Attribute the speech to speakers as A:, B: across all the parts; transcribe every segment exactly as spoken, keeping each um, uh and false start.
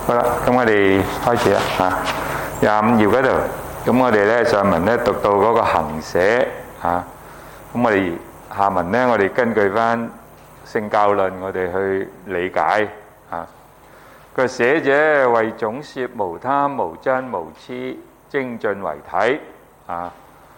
A: 好啦，咁我哋開始啦嚇，廿五頁嗰度，咁我哋咧上文咧讀到嗰個行捨嚇，咁我哋下文咧我哋根據翻聖教論，我哋去理解嚇。佢捨者為總攝無貪無瞋無痴，精進為體啊。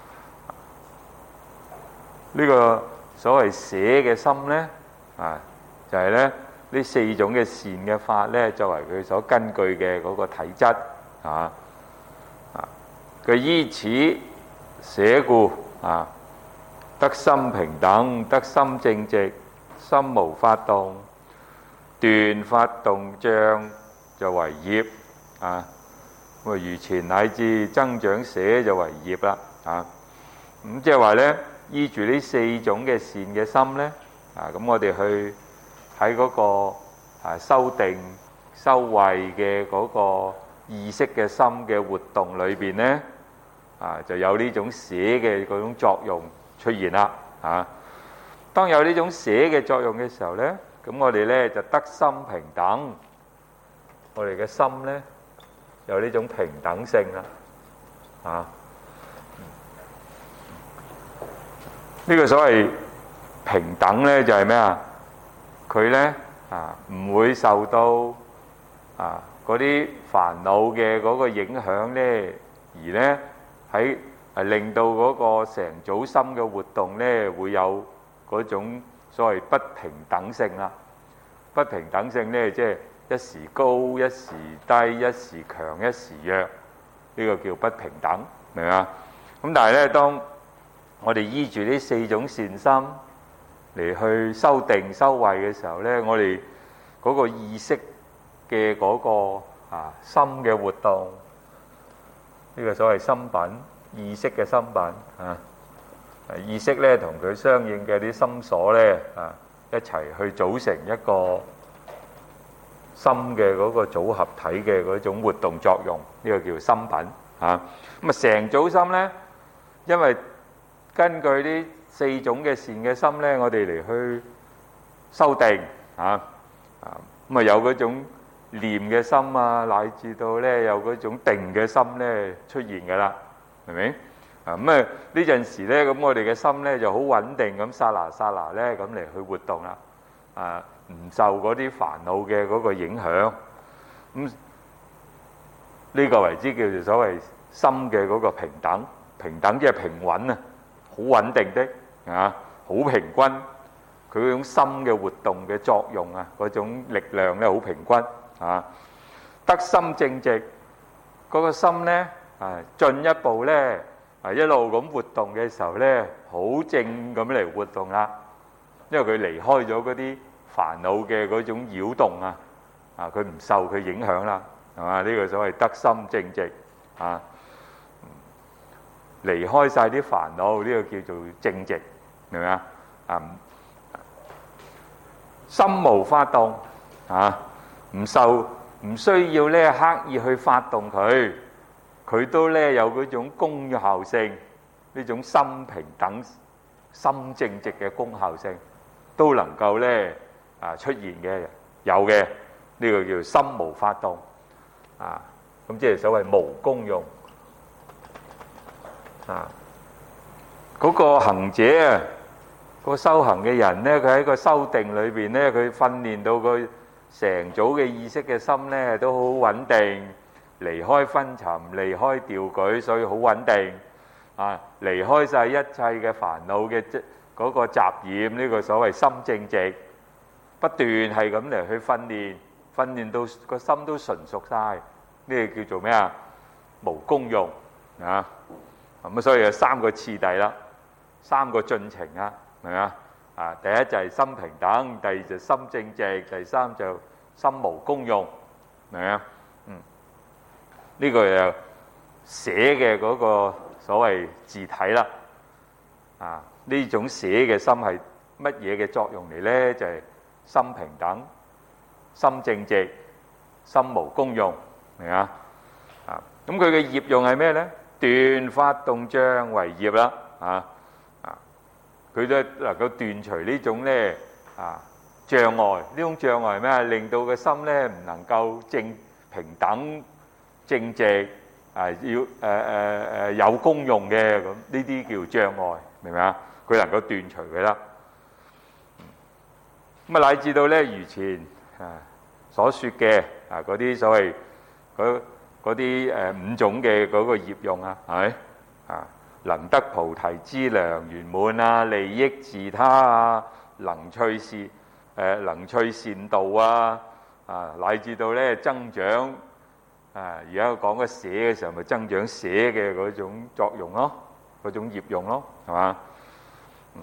A: 呢個所謂捨嘅心咧啊，就係咧呢四種嘅善嘅法咧，作為佢所根據嘅嗰個體質啊啊。佢依此捨故啊，得心平等，得心正直，心無發動，斷發動障就為業啊。咁啊，如前乃至增長捨就為業啦啊。咁即係話咧，依住呢四種嘅善嘅心咧啊，咁我哋去喺嗰個啊修定修慧嘅嗰個意識嘅心嘅活動裏邊咧啊，就有呢種捨嘅嗰種作用出現啦啊。當有呢種捨嘅作用嘅時候咧，咁我哋咧就得心平等，我哋嘅心咧有呢種平等性啦啊。呢個所謂平等咧就係咩啊？佢咧啊唔會受到啊嗰啲煩惱嘅嗰個影響咧，而咧喺係令到嗰個成組心嘅活動咧會有嗰種所謂不平等性啦。不平等性咧即係一時高一時低，一時強一時弱，呢個叫不平等，明嘛？咁但係咧當我哋依住呢四種善心嚟去修定修慧嘅時候咧，我哋嗰個意識嘅嗰個啊心嘅活動，呢個所謂心品，意識嘅心品啊，意識咧同佢相應嘅啲心所咧啊一齊去組成一個心嘅嗰個組合體嘅嗰種活動作用，呢個叫心品啊。咁啊成組心咧，因為根據呢四種嘅善嘅心咧，我哋嚟去修定啊啊，咁啊有嗰種念嘅心啊，乃至到咧有嗰種定嘅心咧出現㗎啦，係咪啊？咁啊呢陣時咧，咁我哋嘅心咧就好穩定咁，剎那剎那咧咁嚟去活動啦，啊唔受嗰啲煩惱嘅嗰個影響，咁呢個為之叫做所謂心嘅嗰個平等，平等即係平穩啊。好穩定的啊，好平均，佢嗰種心嘅活動嘅作用啊，嗰種力量咧好平均啊。得心正直，嗰個心咧啊進一步咧啊一路咁活動嘅時候咧，好正咁嚟活動啦，因為佢離開咗嗰啲煩惱嘅嗰種擾動啊，啊佢唔受佢影響啦，係嘛？呢個所謂得心正直啊。離開晒啲煩惱，呢個叫做正直，明唔明啊？啊，心無發動啊，唔受，唔需要咧刻意去發動佢，佢都咧有嗰種功效性，呢種心平等、心正直嘅功效性，都能夠咧啊出現嘅，有嘅，呢個叫心無發動啊，咁即係所謂無功用。啊！嗰個行者啊，個修行嘅人咧，佢喺個修定裏邊咧，佢訓練到佢成組嘅意識嘅心咧，都好穩定，離開昏沉，離開掉舉，所以好穩定啊！離開晒一切嘅煩惱嘅即嗰個雜染，呢個所謂心正直，不斷係咁嚟去訓練，訓練到個心都純熟晒，呢個叫做咩啊？無功用啊！咁所以有三個次第啦，三個進程啊，明嘛？啊，第一就係心平等，第二就心正直，第三就心無功用，明嘛？嗯，呢個又捨嘅嗰個所謂自體啦。啊，呢種捨嘅心係乜嘢嘅作用嚟咧？就係心平等、心正直、心無功用，明嘛？啊，咁佢嘅業用係咩咧？斷發動障為業啦，啊啊，佢都能夠斷除呢種咧啊障礙，呢種障礙係咩啊？令到個心咧唔能夠正平等、正直啊，要誒誒誒有功用嘅，咁呢啲叫障礙，明唔明啊？佢能夠斷除佢啦。咁啊，乃至到咧如前啊所説嘅啊嗰啲所謂嗰嗰啲誒五種嘅嗰個業用啊，係咪啊？能得菩提資糧圓滿啊，利益自他啊，能趣善誒、呃、能趣善道啊，啊乃至到咧增長啊，而家講嘅捨嘅時候，咪增長捨嘅嗰種作用咯，嗰種業用咯，係嘛？嗯，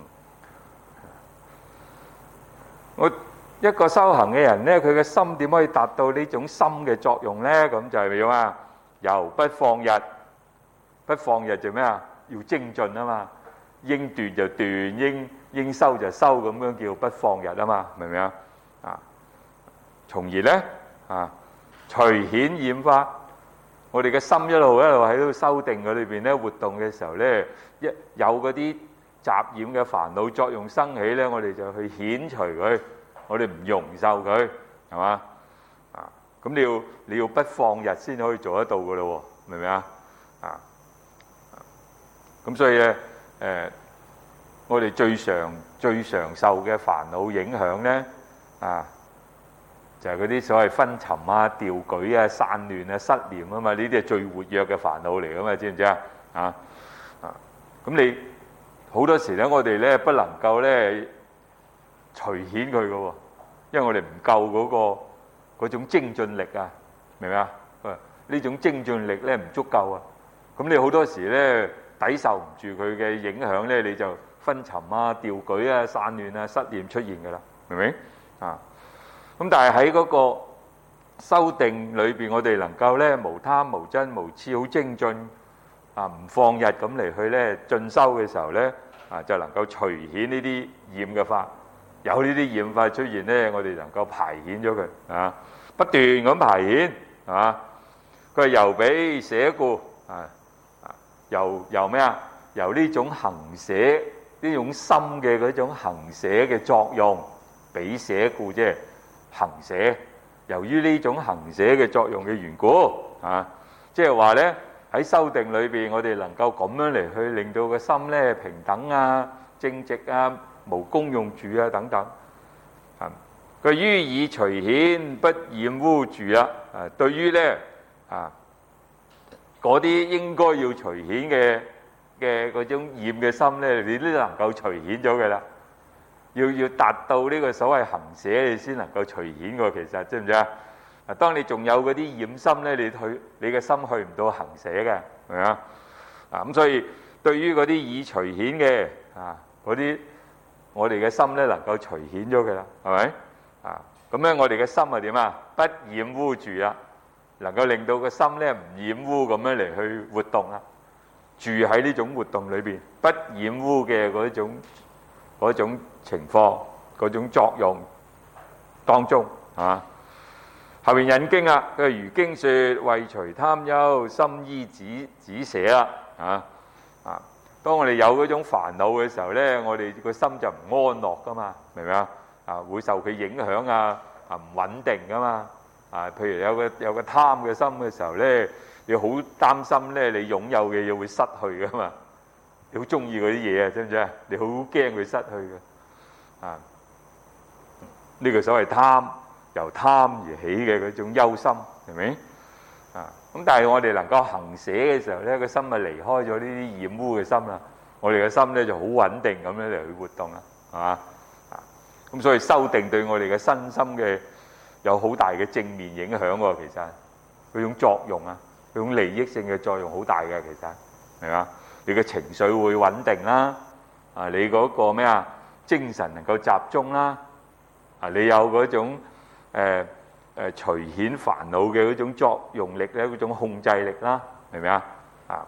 A: 我一個修行嘅人咧，佢嘅心點可以達到呢種心嘅作用咧？咁就係點啊？由不放逸，不放逸就咩啊？要精進啊嘛，應斷就斷，應應修就修，咁樣叫不放逸啊嘛，明唔明啊？啊，從而咧啊，除顯染法，我哋嘅心一路一路喺度修定嘅裏邊咧活動嘅時候咧，一有嗰啲雜染嘅煩惱作用生起咧，我哋就去顯除佢，我哋唔容受佢，係嘛？啊，咁你要你要不放逸先可以做得到嘅咯喎，明唔明啊？啊！咁所以咧，誒、呃，我哋最常最常受嘅煩惱影響咧，啊，就係嗰啲所謂昏沉啊、掉舉啊、散亂啊、失念啊嘛，呢啲係最活躍嘅煩惱嚟噶嘛，知唔知啊？啊啊！咁你好多時咧，我哋咧不能夠咧除顯佢嘅喎，因為我哋唔夠嗰、嗰個嗰種精進力啊，明唔明啊？呢種精進力咧唔足夠啊，咁你好多時咧，抵受唔住佢嘅影響咧，你就昏沉啊、掉舉啊、散亂啊、失念出現噶啦，明唔明啊？咁但係喺嗰個修定裏邊，我哋能夠咧無貪無瞋無痴，好精進啊，唔放逸咁嚟去咧進修嘅時候咧，啊就能夠除顯呢啲染嘅法，有呢啲染法出現咧，我哋能夠排遣咗佢啊，不斷咁排遣啊，佢係由彼捨故啊。由由咩啊？由呢種行捨呢種心嘅嗰種行捨嘅作用，彼捨故即係行捨。由於呢種行捨嘅作用嘅緣故啊，即係話咧喺修定裏邊，我哋能夠咁樣嚟去令到個心咧平等啊、正直啊、無功用住啊等等。啊，佢於以除顯不染污住啦。啊，對於咧啊。嗰啲應該要除顯嘅嘅嗰種染嘅心咧，你都能夠除顯咗嘅啦。要要達到呢個所謂行捨，你先能夠除顯嘅。其實知唔知啊？啊，當你仲有嗰啲染心咧，你去你嘅心去唔到行捨嘅，係咪啊？啊咁，所以對於嗰啲已除顯嘅啊嗰啲，我哋嘅心咧能夠除顯咗嘅啦，係咪啊？咁咧，我哋嘅心係點啊？不染污住啦。能夠令到個心咧唔染污咁樣嚟去活動啦，住喺呢種活動裏邊，不染污嘅嗰種嗰種情況、嗰種作用當中啊。後面引經啊，佢如經説：為除貪憂，心依止止捨啦。啊啊！當我哋有嗰種煩惱嘅時候咧，我哋個心就唔安樂噶嘛，明唔明啊？啊，會受佢影響啊，啊唔穩定噶嘛。啊，譬如有個有個貪嘅心嘅時候咧，你好擔心咧，你擁有嘅嘢會失去噶嘛？你好中意嗰啲嘢啊，知唔知啊？你好驚佢失去嘅啊！呢個所謂貪，由貪而起嘅嗰種憂心，係咪啊？咁但係我哋能夠行捨嘅時候咧，個心咪離開咗呢啲染污嘅心啦。我哋嘅心咧就好穩定咁樣嚟去活動啦，係嘛啊？咁所以修定對我哋嘅身心嘅有好大嘅正面影響喎，其實嗰種作用啊，嗰種利益性嘅作用好大嘅，其實係嘛？你嘅情緒會穩定啦，啊，你嗰個咩啊，精神能夠集中啦，啊，你有嗰種誒誒除顯煩惱嘅嗰種作用力咧，嗰種控制力啦，明唔明啊？啊，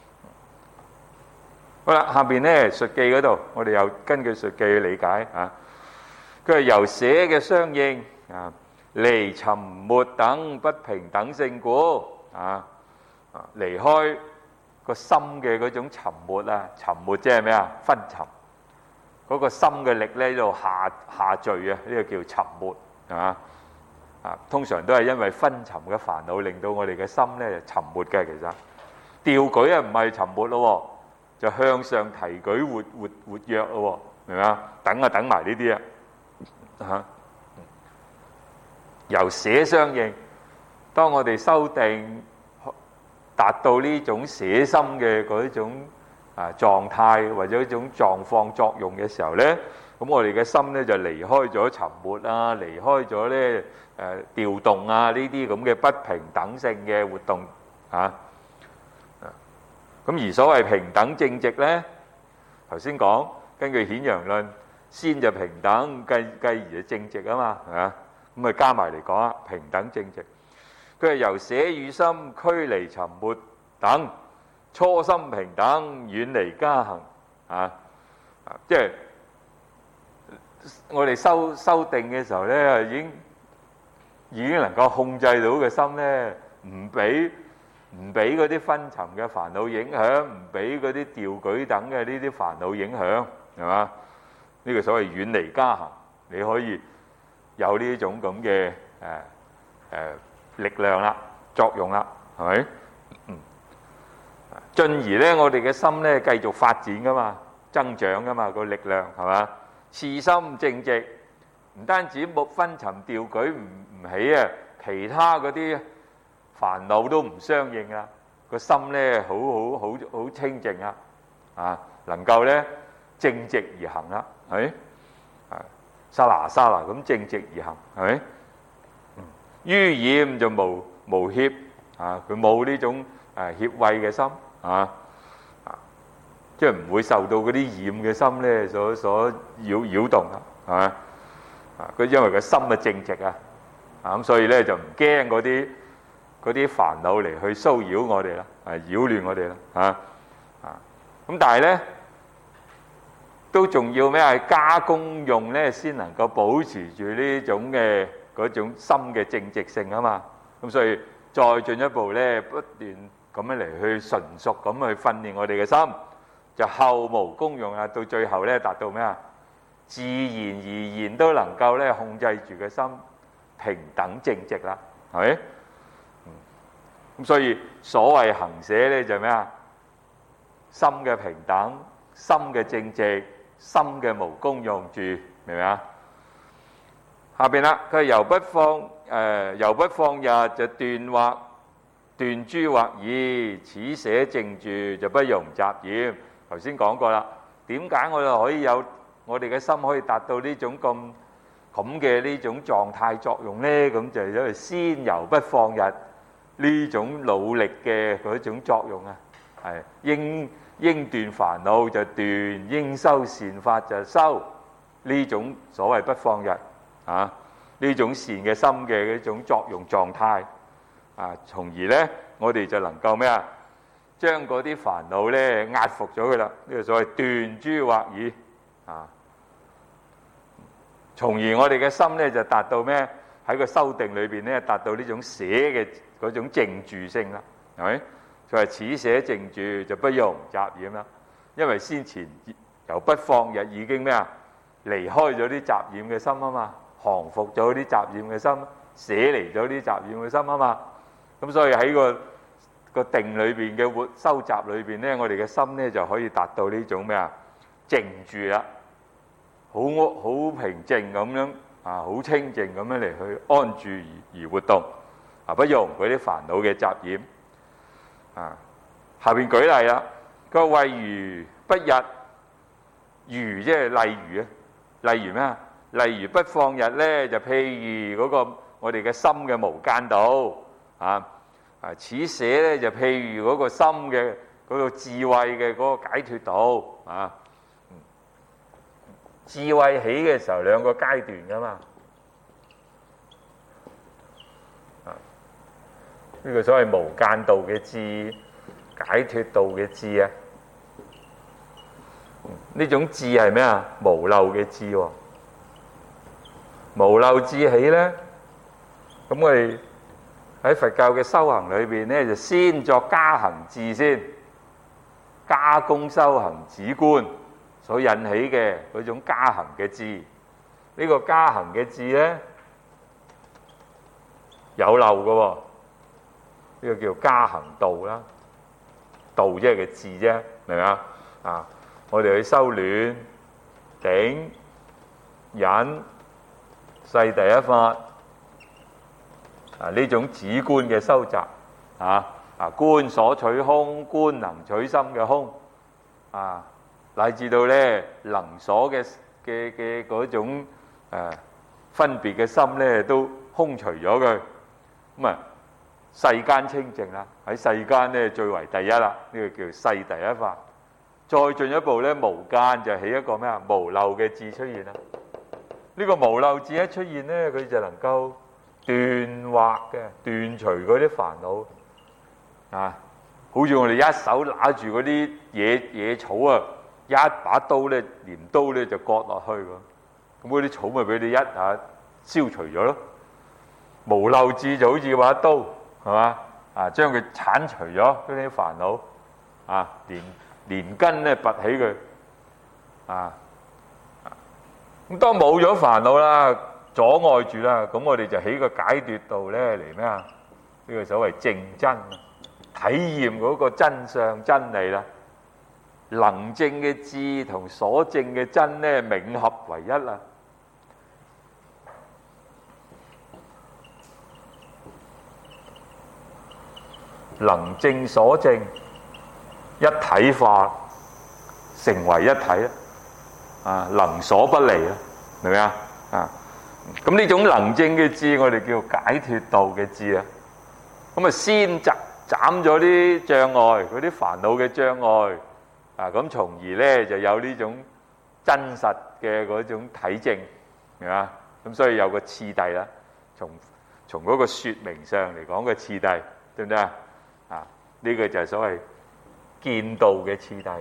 A: 好啦，下邊咧述記嗰度，我哋又根據述記去理解啊，佢係由捨嘅相應啊。離沉沒等不平等性故啊，啊離開個心嘅嗰種沉沒啊，沉沒即係咩啊？昏沉嗰個心嘅力咧喺度下下墜啊，呢個叫沉沒啊。 啊，通常都係因為昏沉嘅煩惱令到我哋嘅心咧沉沒嘅。其實掉舉啊唔係沉沒咯，就向上提舉活活活躍咯，明唔明啊？等啊等埋呢啲啊嚇，由捨相應。當我哋修定達到呢種捨心嘅嗰種啊狀態或者一種狀況作用嘅時候咧，咁我哋嘅心咧就離開咗沉沒啊，離開咗咧誒調動啊呢啲咁嘅不平等性嘅活動啊。咁而所謂平等正直咧，頭先講根據顯揚論，先就平等，繼繼而就正直啊嘛，係嘛？咁啊加埋嚟講啊，平等正直。佢係由捨與心驅離沉沒等，初心平等，遠離加行啊！即係我哋修修定嘅時候咧，已經已經能夠控制到嘅心咧，唔俾唔俾嗰啲昏沉嘅煩惱影響，唔俾嗰啲掉舉等嘅呢啲煩惱影響，係嘛？呢個所謂遠離加行，你可以有呢種咁嘅誒誒力量啦、作用啦，係咪？嗯。進而咧，我哋嘅心咧繼續發展噶嘛，增長噶嘛，個力量係嘛？次心正直，唔單止冇昏沉掉舉唔唔起啊，其他嗰啲煩惱都唔相應啊，個心咧好好好好清淨啊，啊，能夠咧正直而行啦，係咪？啊，沙拿沙拿咁正直而行，係咪？於染就無無怯啊，佢冇呢種誒怯畏嘅心啊，啊，即係唔會受到嗰啲染嘅心咧所所擾擾動啦，係嘛？啊，佢因為個心啊正直啊，啊咁所以咧就唔驚嗰啲嗰啲煩惱嚟去騷擾我哋啦，啊擾亂我哋啦，啊啊咁但係咧都仲要咩係加功用咧，先能夠保持住呢種嘅嗰種心嘅正直性啊嘛，咁所以再進一步咧，不斷咁樣嚟去純熟咁去訓練我哋嘅心，就後無功用啊，到最後咧達到咩啊？自然而然都能夠咧控制住個心平等正直啦，係咪？咁所以所謂行捨咧就咩啊？心嘅平等、心嘅正直、心嘅無功用住，明唔明啊？下邊啦，佢係由不放誒，由不放逸就斷惑斷諸惑意，此捨靜住就不容雜染。頭先講過啦，點解我哋可以有我哋嘅心可以達到呢種咁咁嘅呢種狀態作用咧？咁就係因為先由不放逸呢種努力嘅嗰種作用啊，係應應斷煩惱就斷，應修善法就修，呢種所謂不放逸啊，呢種善嘅心嘅一種作用狀態啊，從而咧我哋就能夠咩啊，將嗰啲煩惱咧壓服咗佢啦，呢個所謂斷諸惑意啊，從而我哋嘅心咧就達到咩？喺個修定裏邊咧達到呢種捨嘅嗰種靜住性啦，係咪？就係此捨靜住就不容雜染啦，因為先前由不放逸已經咩啊，離開咗啲雜染嘅心啊嘛，降服咗啲雜染嘅心，捨離咗啲雜染嘅心啊嘛，咁所以喺個個定裏邊嘅活收集裏邊咧，我哋嘅心咧就可以達到呢種咩啊靜住啦，好好平靜咁樣啊，好清靜咁樣嚟去安住而而活動啊，不容嗰啲煩惱嘅雜染。啊，下邊舉例啦，個謂如不逸，如即係例如啊，例如咩啊？例如不放逸咧，就譬如嗰個我哋嘅心嘅無間道啊，啊此捨咧就譬如嗰個心嘅嗰個智慧嘅嗰個解脫道啊。智慧起嘅時候兩個階段噶嘛，啊呢個所謂無間道嘅智，解脫道嘅智啊，呢種智係咩啊？無漏嘅智喎，無漏智起咧，咁我哋喺佛教嘅修行裏邊咧，就先作加行智先，加功修行止觀所引起嘅嗰種加行嘅智，呢個加行嘅智咧， 有漏嘅喎，呢個叫加行道啦，道即係個字啫，明唔明啊？啊，我哋去修暖、頂、忍、世第一法啊，呢種止觀嘅修習啊，啊觀所取空，觀能取心嘅空啊，乃至到咧能所嘅嘅嘅嗰種誒分別嘅心咧，都空除咗佢，咁啊世間清淨啦，喺世間咧最為第一啦，呢個叫世第一法。再進一步咧，無間就起一個咩啊？無漏嘅智出現啦。呢個無漏智一出現咧，佢就能夠斷惑嘅，斷除嗰啲煩惱啊！好似我哋一手拿住嗰啲野野草啊，一把刀咧，鐮刀咧就割落去咁，咁嗰啲草咪俾你一下消除咗咯。無漏智就好似把刀，係嘛啊？將佢剷除咗嗰啲煩惱啊，連連根咧拔起佢啊！咁當冇咗煩惱啦，阻礙住啦，咁我哋就起個解脫道咧嚟咩啊？呢個所謂證真，體驗嗰個真相真理啦。能證嘅智同所證嘅真咧，冥合為一啦。能證所證一體化，成為一體啦。啊，能所不離啊，明唔明啊？啊，咁呢種能證嘅智，我哋叫解脫道嘅智啊。咁啊，先斬斬咗啲障礙，嗰啲煩惱嘅障礙啊，咁從而咧就有呢種真實嘅嗰種體證，明嘛？咁所以有個次第啦，從從嗰個説明上嚟講嘅次第，對唔對啊？啊，呢個就係所謂見道嘅次第。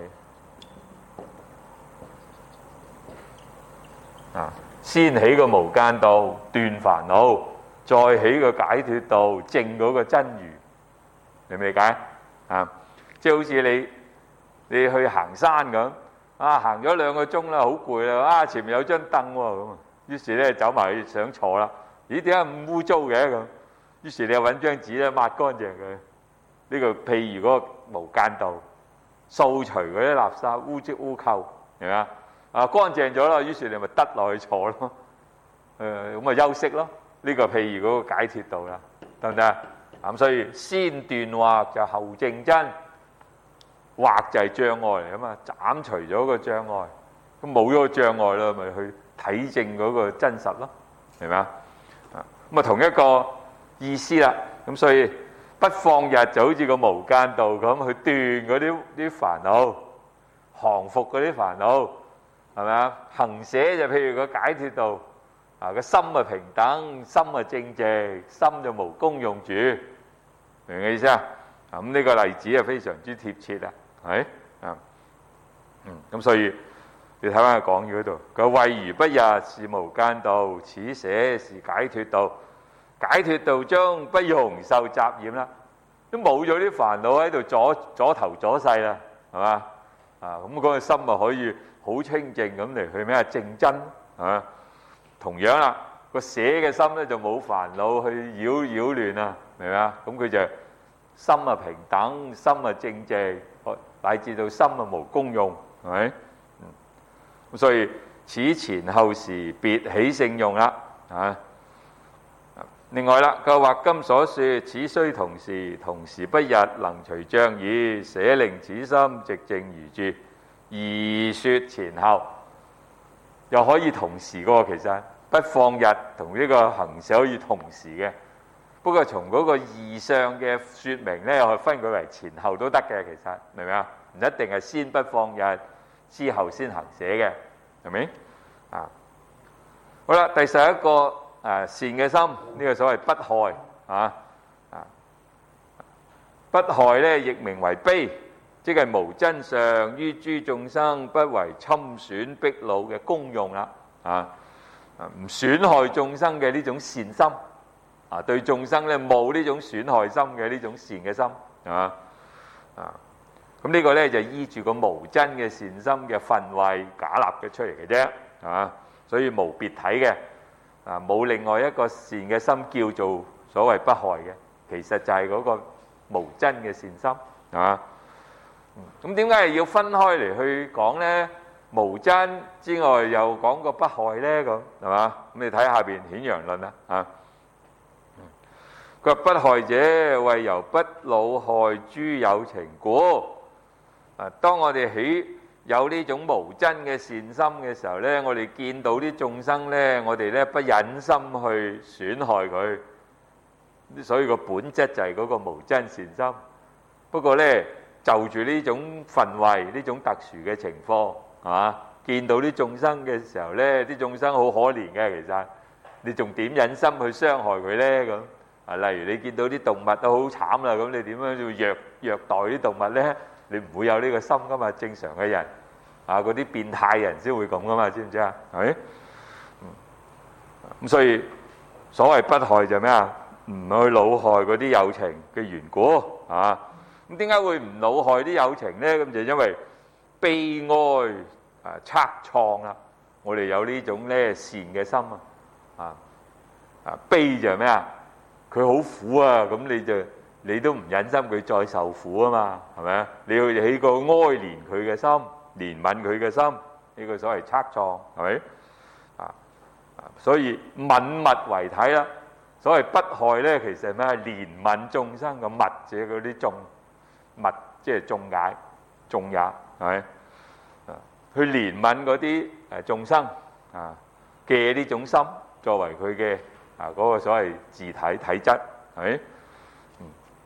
A: 啊，先起個無間道斷煩惱，再起個解脫道證嗰個真如，你明唔理解啊？即係好似你你去行山咁啊，行咗兩個鐘啦，好攰啦，啊前面有張凳喎咁啊，於是咧走埋去想坐啦，咦點解咁污糟嘅咁？於是你又揾張紙咧抹乾淨佢，呢個譬如嗰個無間道掃除嗰啲垃圾污漬污垢，明嘛？啊，乾淨咗啦，於是你咪得落去坐咯，誒咁咪休息咯。呢、這個譬如嗰個解脫道啦，得唔得啊？咁所以先斷惑就後證真，惑就係障礙嚟啊嘛，斬除咗個障礙，咁冇咗個障礙啦，咪去體證嗰個真實咯，明嘛？啊咁啊同一個意思啦。咁所以不放逸就好似個無間道咁去斷嗰啲啲煩惱，降服嗰啲煩惱。係咪啊？行捨就譬如個解脫道，啊個心啊平等，心啊正直，心就無功用住，明唔明意思啊？咁呢個例子啊非常之貼切啊，係啊，嗯咁所以你睇翻佢講語嗰度，佢話謂如不逸是無間道，此捨是解脫道，解脫道中不容受雜染啦，都冇咗啲煩惱喺度阻阻頭阻勢啦，係嘛？啊咁嗰個心啊可以好清淨咁嚟去咩啊？證真啊！同樣啦，個捨嘅心咧就冇煩惱去擾擾亂啊，明唔明啊？咁佢就心啊平等，心啊正直，乃至到心啊無功用，係咪？咁所以此前後時別起聖用啦，啊！另外啦，佢話今所說，此須同時，同時不逸，能除障矣，捨令此心寂靜如住。而說前後又可以同時嘅，其實不放逸同呢個行捨可以同時嘅。不過從嗰個義相嘅說明咧，又可以分佢為前後都得嘅。其實明唔明啊？唔一定係先不放逸，之後先行捨嘅，係咪啊？好啦，第十一個誒、啊、善嘅心，呢、這個所謂不害啊啊，不害咧亦名為悲。即係無真相於諸眾生，不為侵損逼惱嘅功用啦，啊，唔損害眾生嘅呢種善心，啊，對眾生咧冇呢種損害心嘅呢種善嘅心，係嘛？啊，咁呢個咧就依住個無真嘅善心嘅分位假立嘅出嚟嘅啫，係嘛？所以無別體嘅，啊，冇另外一個善嘅心叫做所謂不害嘅，其實就係嗰個無真嘅善心，係嘛？咁點解係要分開嚟去講呢？無真之外又講個不害呢？咁係嘛？咁你睇下邊顯揚論啦，啊，佢話不害者為由不惱害諸有情故。啊，當我哋起有呢種無真嘅善心嘅時候呢，我哋見到啲眾生呢，我哋呢不忍心去損害佢，所以個本質就係嗰個無真善心。不過呢，就住呢種分位、呢種特殊嘅情況，係嘛？見到啲眾生嘅時候呢，啲眾生好可憐嘅，其實你仲點忍心去傷害佢呢？咁啊，例如你見到啲動物都好慘啦，咁你點樣要虐虐待啲動物呢？你唔會有呢個心噶嘛？正常嘅人啊，嗰啲變態人先會咁噶嘛？知唔知啊？係咪？咁所以所謂不害就咩啊？唔去惱害嗰啲有情嘅緣故啊。咁點解會唔惱害啲有情呢？咁就因為悲哀啊、惻愴啊，我哋有呢種咧善嘅心啊，啊啊悲就係咩啊？佢好苦啊，咁你就你都唔忍心佢再受苦啊嘛，係咪啊？你要起個哀憐佢嘅心，憐憫佢嘅心，呢個所謂惻愴，係咪？啊啊，所以憫物為體啦。所謂不害咧，其實係咩？憐憫眾生嘅物者嗰啲眾。物即係眾解，眾也係咪？啊，去憐憫嗰啲誒眾生啊嘅呢種心，作為佢嘅啊嗰個所謂自體體質，係咪？嗯，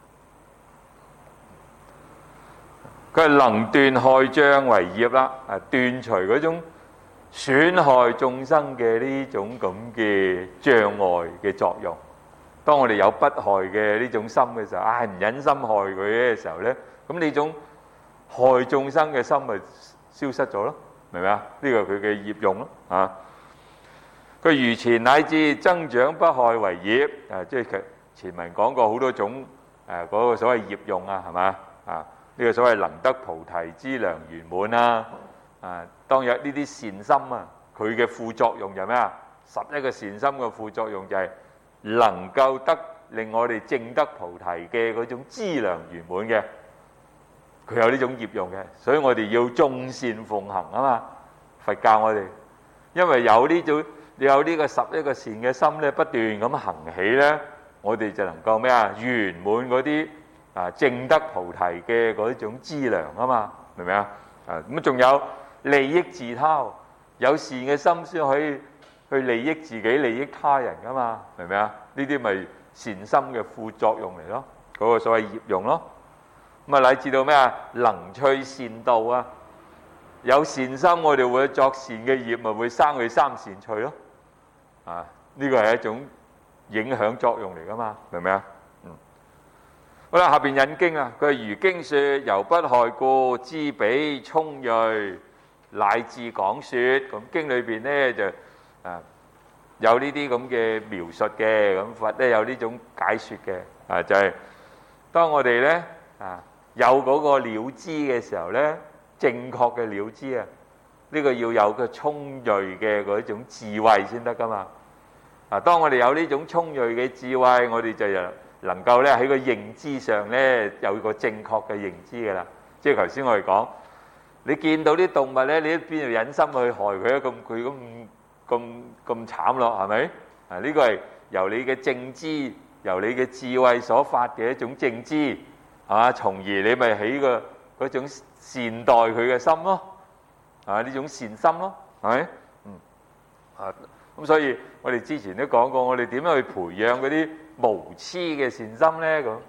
A: 佢係能斷害障為業啦，啊斷除嗰種損害眾生嘅呢種咁嘅障礙嘅作用。當我哋有不害嘅呢種心嘅時候，唉唔忍心害佢嘅時候咧，咁呢種害眾生嘅心咪消失咗咯，明唔明啊？呢個係佢嘅業用咯，啊！佢如前乃至增長不害為業，啊，即係佢前文講過好多種誒嗰個所謂業用啊，係嘛啊？呢個所謂能得菩提之良圓滿啦，啊，當有呢啲善心啊，佢嘅副作用就係咩啊？十一個善心嘅副作用就係能夠得令我哋證得菩提嘅嗰種資糧圓滿嘅，佢有呢種業用嘅，所以我哋要眾善奉行啊嘛。佛教我哋，因為有呢種有呢個十一個善嘅心咧，不斷咁行起咧，我哋就能夠咩啊？圓滿嗰啲啊證得菩提嘅嗰種資糧啊嘛，明唔明啊？啊咁仲有利益自他，有善嘅心先可以去利益自己、利益他人噶嘛，明唔明啊？呢啲咪善心嘅副作用嚟咯，嗰個所謂業用咯。咁啊，乃至到咩啊？能趣善道啊，有善心，我哋會作善嘅業，咪會生去三善趣咯。啊，呢個係一種影響作用嚟噶嘛，明唔明啊？嗯。好啦，下邊引經啊，佢係如經說，由不害故，知彼聰銳，乃至講說。咁經裏邊咧就啊有呢啲咁嘅描述嘅，咁佛咧有呢種解說嘅，啊就係、是、當我哋咧啊有嗰個了知嘅時候咧，正確嘅了知啊，呢、這個要有個聰銳嘅嗰種智慧先得噶嘛。啊，當我哋有呢種聰銳嘅智慧，我哋就能夠咧喺個認知上咧有個正確嘅認知噶啦。即係頭先我哋講，你見到啲動物咧，你邊度忍心去害佢啊？咁佢咁。咁咁慘咯，係咪？啊，呢個係由你嘅正知，由你嘅智慧所發嘅一種正知，係嘛？從而你咪起個嗰種善待佢嘅心咯，啊呢種善心咯，係咪？嗯，啊咁所以我哋之前都講過，我哋點樣去培養嗰啲無痴嘅善心咧？咁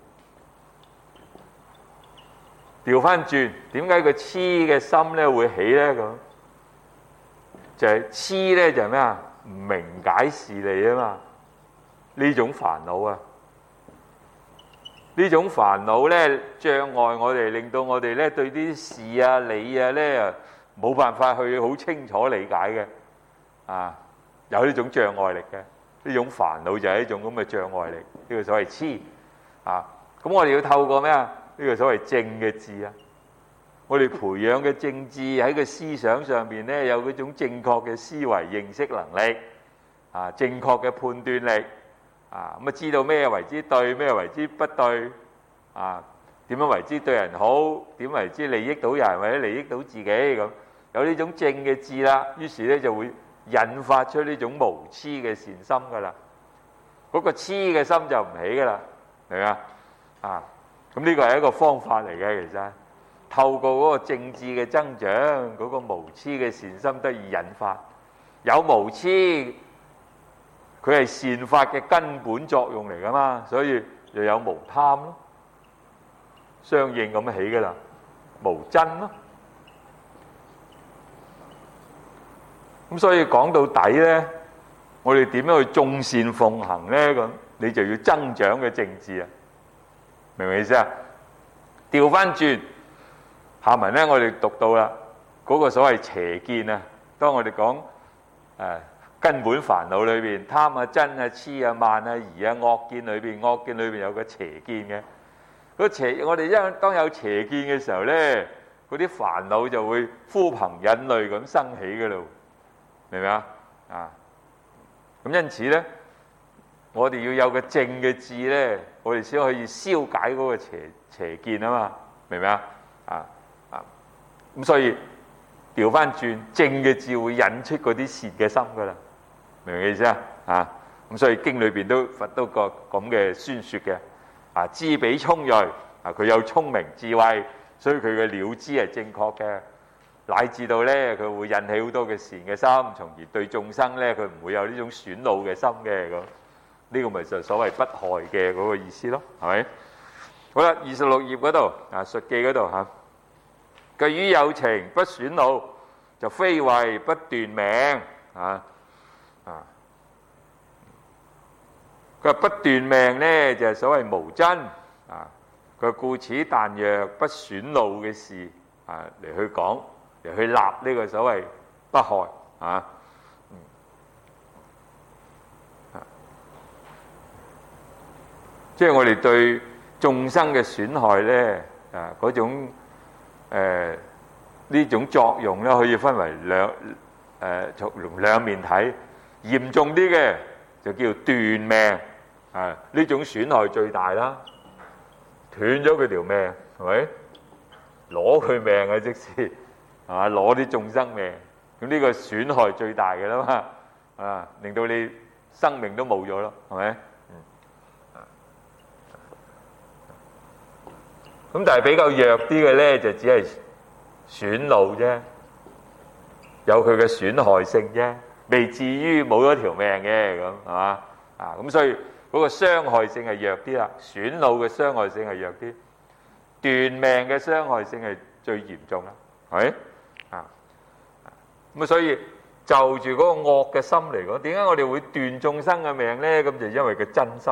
A: 調翻轉，點解個痴嘅心咧會起咧？咁就係痴咧，就係咩啊？唔明解事理啊嘛！呢種煩惱啊，呢種煩惱咧障礙我哋，令到我哋咧對啲事啊理啊咧冇辦法去好清楚理解嘅啊，有呢種障礙力嘅，呢種煩惱就係一種咁嘅障礙力，呢個所謂痴啊。咁我哋要透過咩啊？呢個所謂正嘅智啊。我哋培養嘅正智喺個思想上邊咧，有嗰種正確嘅思維認識能力，啊，正確嘅判斷力， 啊，咁啊知道咩為之對，咩為之不對，啊點樣為之對人好，點為之利益到人或者利益到自己咁，有呢種正嘅智啦，於是咧就會引發出呢種無痴嘅善心噶啦，嗰個痴嘅心就唔起噶啦，明啊？啊，咁呢個係一個方法嚟嘅，其實透過嗰個正智嘅增長，嗰個無痴嘅善心得以引發，有無痴，佢係善法嘅根本作用嚟噶嘛，所以又有無貪咯，相應咁起噶啦，無瞋咯。咁所以講到底咧，我哋點樣去眾善奉行咧？咁你就要增長嘅正智啊，明唔明意思啊？調翻轉下文咧，我哋讀到啦，嗰個所謂邪見啊，當我哋講誒根本煩惱裏邊貪啊、瞋啊、痴啊、慢啊、疑啊、惡見裏邊，惡見裏邊有個邪見嘅。嗰邪，我哋因當有邪見嘅時候咧，嗰啲煩惱就會呼朋引類咁生起嘅咯。明唔明啊？啊，咁因此咧，我哋要有個正嘅智咧，我哋先可以消解嗰個邪邪見啊嘛，明唔明啊？啊啊，咁所以調翻轉，正嘅智會引出嗰啲善嘅心噶啦，明唔明意思啊？啊，咁所以經裏邊都佛都個咁嘅宣說嘅，啊，知彼聰睿，啊，佢有聰明智慧，所以佢嘅了知係正確嘅。乃至到咧，佢會引起好多嘅善嘅心，從而對眾生咧，佢唔會有呢種損惱嘅心嘅咁。呢個咪就所謂不害嘅嗰個意思咯，係咪？好啦，二十六頁嗰度啊，述記嗰度嚇，佢於有情不損惱，就非謂不斷命啊啊！佢話不斷命咧，就係所謂無瞋啊。佢故此但若不損惱嘅事啊嚟去講。去立呢個所謂不害啊，嗯啊，即係我哋對眾生嘅損害咧，啊嗰種誒呢種作用咧，可以分為兩誒從兩面睇。嚴重啲嘅就叫斷命啊，呢種損害最大啦，斷咗佢條命，係咪？攞佢命啊，即是。啊！攞啲眾生命，咁呢個損害最大嘅啦嘛，啊，令到你生命都冇咗咯，係咪？嗯。咁但係比較弱啲嘅咧，就只係損惱啫，有佢嘅損害性啫，未至於冇咗條命嘅咁，係嘛？啊，咁所以嗰個傷害性係弱啲啦，損惱嘅傷害性係弱啲，斷命嘅傷害性係最嚴重啦，係咪？啊，咁啊，所以就住嗰個惡嘅心嚟講，點解我哋會斷眾生嘅命咧？咁就因為個瞋心，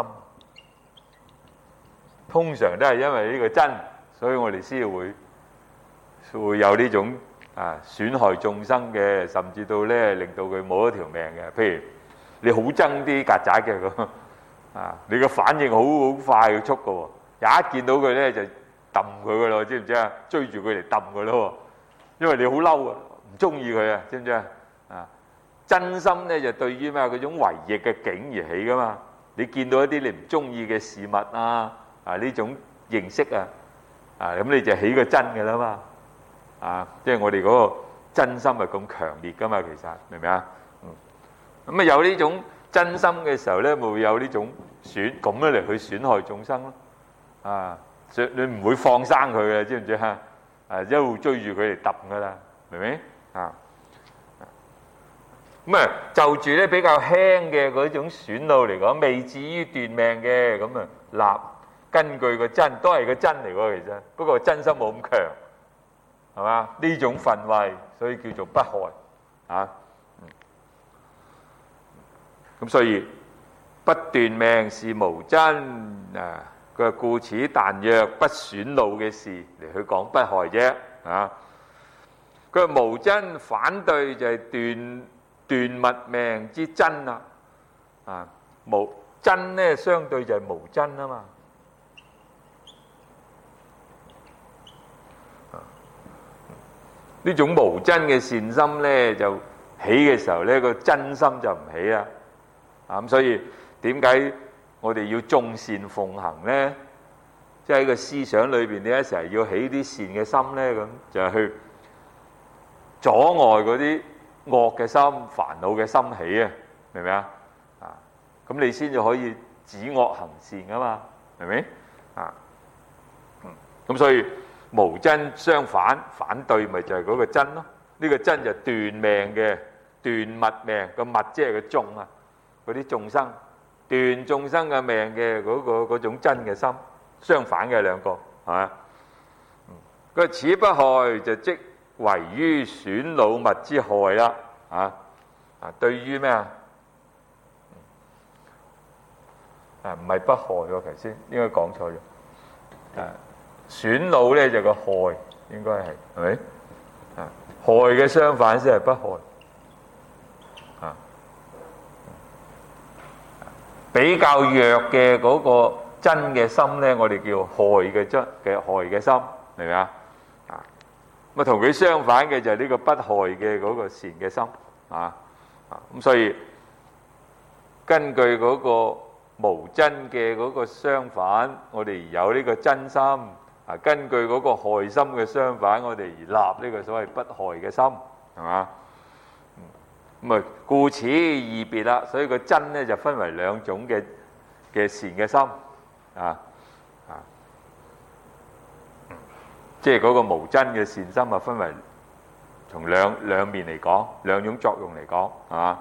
A: 通常都係因為呢個瞋，所以我哋先會會有呢種啊損害眾生嘅，甚至到咧令到佢冇咗條命嘅。譬如你好憎啲曱甴嘅咁啊，你個反應好好快好速嘅喎，一見到佢咧就揼佢嘅咯，知唔知啊？追住佢嚟揼嘅咯。因為你好嬲啊，唔中意佢啊，知唔知啊？啊，真心咧就對於咩嗰種違逆嘅境而起噶嘛。你見到一啲你唔中意嘅事物啊，啊呢種認識啊，啊咁你就起個真嘅啦嘛。啊，即係我哋嗰個真心係咁強烈噶嘛，其實明唔明啊？嗯，咁啊有呢種真心嘅時候咧，咪會有呢種損咁樣嚟去損害眾生咯。啊，你唔會放生佢嘅，知唔知啊？啊！一路追住佢嚟揼噶啦，明唔明啊？咁啊，就住咧比較輕嘅嗰種損惱嚟講，未至於斷命嘅，咁啊立根據個真都係個真嚟喎，其實不過真心冇咁強，係嘛？呢種分位，所以叫做不害啊。咁所以不斷命是無瞋啊。佢話故此但若不損惱嘅事嚟去講不害啫啊！佢話無瞋反對就係斷斷物命之瞋啦啊！無瞋咧相對就係無瞋啊嘛啊！呢種無瞋嘅善心咧就起嘅時候咧個瞋心就唔起啦啊！咁所以點解我哋要眾善奉行呢？即係喺個思想裏邊，點解成日要起啲善嘅心呢？咁就係去阻礙嗰啲惡嘅心、煩惱嘅心起啊！明唔明啊？啊，咁你先至可以止惡行善噶嘛？明唔明？啊，咁所以無真相反，反對咪就係嗰個真咯。呢個真就斷命嘅，斷物命，個物即係個眾啊，嗰啲眾生斷眾生嘅命嘅嗰個嗰種真嘅心，相反嘅兩個係嘛？佢此不害就即為於損惱物之害啦，啊啊！對於咩啊？啊，唔係不害喎，頭先應該講錯咗。啊，損惱咧就個害，應該係係咪？啊，害嘅相反先係不害。啊，比較弱嘅嗰個真嘅心咧，我哋叫害嘅真嘅害嘅心，明唔明啊？啊，咁啊同佢相反嘅就係呢個不害嘅嗰個善嘅心，啊啊咁所以根據嗰個無真嘅嗰個相反，我哋有呢個真心啊。根據嗰個害心嘅相反，我哋而立呢個所謂不害嘅心，係嘛？咁啊，故此異別啦。所以個真咧就分為兩種嘅嘅善嘅心啊啊，即係嗰個無真嘅善心啊，分為從兩兩面嚟講，兩種作用嚟講，係嘛？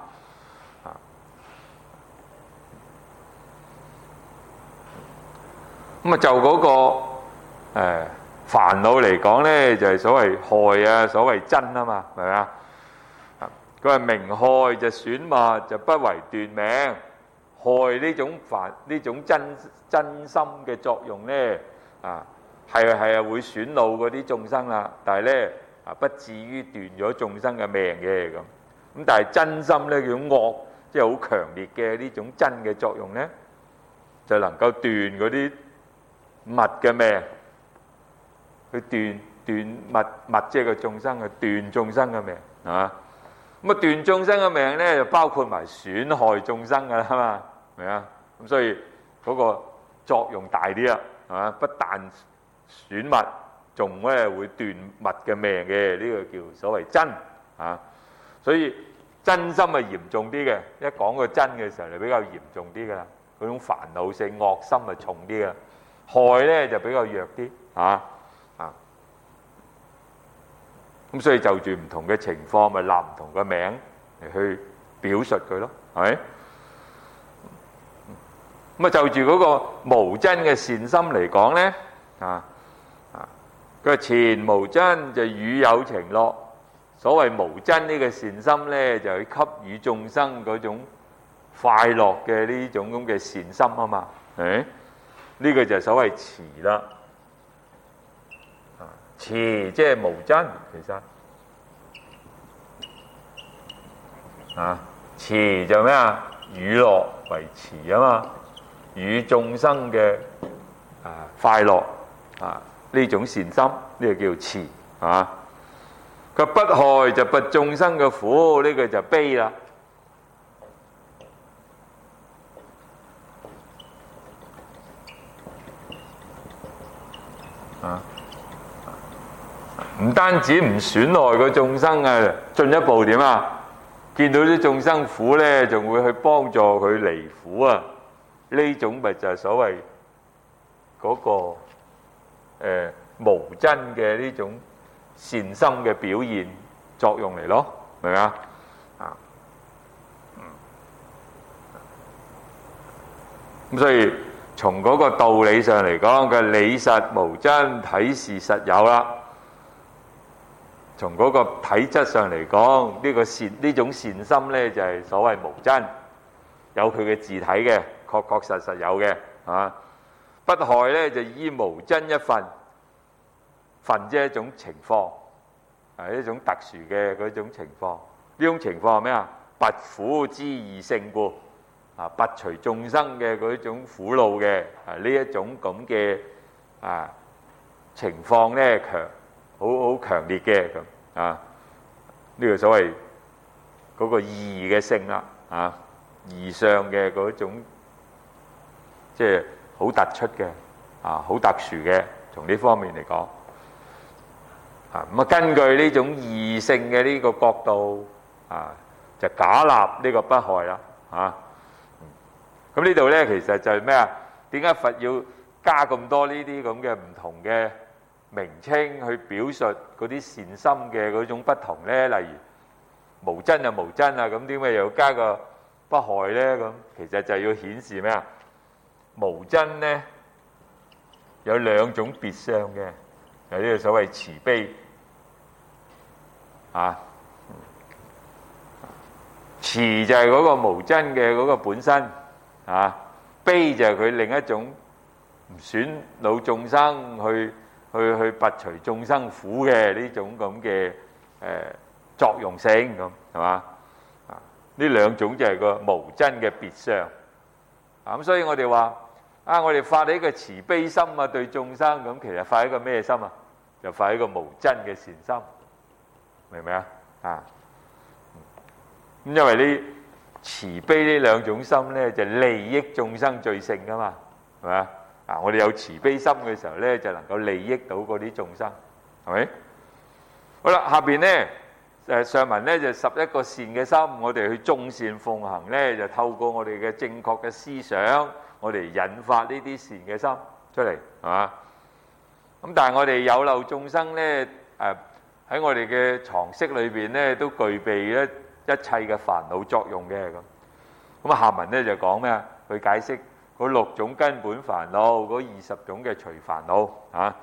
A: 咁啊，就嗰個誒煩惱嚟講咧，就係所謂害啊，所謂真啊嘛，係咪啊？佢話明害就損物，就不為斷命。害呢種煩呢種真真心嘅作用咧，啊係啊係啊會損惱嗰啲眾生啦，但係咧啊不至於斷咗眾生嘅命嘅咁。咁但係真心咧，嗰種惡即係好強烈嘅呢種真嘅作用咧，就能夠斷嗰啲物嘅命，去斷斷物物即係個眾生嘅斷眾生嘅命，係嘛？咁啊斷眾生嘅命咧，就包括埋損害眾生噶啦嘛，明啊？咁所以嗰個作用大啲啦，係嘛？不但損物，仲咧會斷物嘅命嘅，呢個叫所謂真啊。所以真心係嚴重啲嘅，一講個真嘅時候就比較嚴重啲噶啦，嗰種煩惱性惡心係重啲嘅。害咧就比較弱啲，啊啊，咁所以就住唔同嘅情況，咪立唔同嘅名嚟去表述佢咯，係咪？咁啊就住嗰個無真嘅善心嚟講咧，啊啊，佢話前無真就與有情樂，所謂無真呢個善心咧，就去給予眾生嗰種快樂嘅呢種咁嘅善心啊嘛，係。呢個就係所謂慈啦，啊，慈即係無真，其實啊，慈就咩啊？與樂為慈啊嘛，與眾生嘅啊快樂啊呢種善心，呢個叫慈啊。佢不害就拔眾生嘅苦，呢個就悲啦。啊！唔單止唔損害個眾生啊，進一步點啊？見到啲眾生苦咧，仲會去幫助佢離苦啊！呢種咪就係所謂嗰個誒無真嘅呢種善心嘅表現作用嚟咯，明唔明啊？啊，咁所以。從嗰個道理上嚟講，佢理實無真，體是實有啦。從嗰個體質上嚟講，呢個善呢種善心咧，就係所謂無真，有佢嘅自體嘅，確確實實有嘅啊。不害咧就依無真一份，份即係一種情況，係一種特殊嘅嗰種情況。呢種情況係咩啊？拔苦之異性故。啊！拔除眾生嘅嗰種苦惱嘅啊，呢一種咁嘅啊情況咧，強好好強烈嘅咁啊，呢個所謂嗰個異嘅性啦啊，異相嘅嗰種即係好突出嘅啊，好特殊嘅，從呢方面嚟講啊。咁啊，根據呢種異性嘅呢個角度啊，就假立呢個不害啦啊。咁呢度咧，其實就係咩啊？點解佛要加咁多呢啲咁嘅唔同嘅名稱去表述嗰啲善心嘅嗰種不同咧？例如無真啊、無真啊，咁點解又要加個不害咧？咁其實就係要顯示咩啊？無真咧有兩種別相嘅，有呢個所謂慈悲啊，慈就係嗰個無真嘅嗰個本身啊，悲就係佢另一種唔損惱眾生去去去拔除眾生苦嘅呢種咁嘅誒作用性咁，係嘛？啊，呢兩種就係個無真嘅別相啊。咁所以我哋話啊，我哋發起個慈悲心啊，對眾生咁，其實發起個咩心啊？就發起個無真嘅善心，明唔明啊？啊，咁因為呢慈悲呢兩種心咧，就利益眾生最勝噶嘛，係咪啊？啊，我哋有慈悲心嘅時候咧，就能夠利益到嗰啲眾生，係咪？好啦，下邊咧誒上文咧就十一個善嘅心，我哋去眾善奉行咧，就透過我哋嘅正確嘅思想，我哋引發呢啲善嘅心出嚟，係嘛？咁但係我哋有漏眾生咧，誒喺我哋嘅常識裏邊咧，都具備一一切嘅煩惱作用嘅咁。咁啊下文咧就講咩啊？去解釋嗰六種根本煩惱，嗰二十種嘅隨煩惱啊。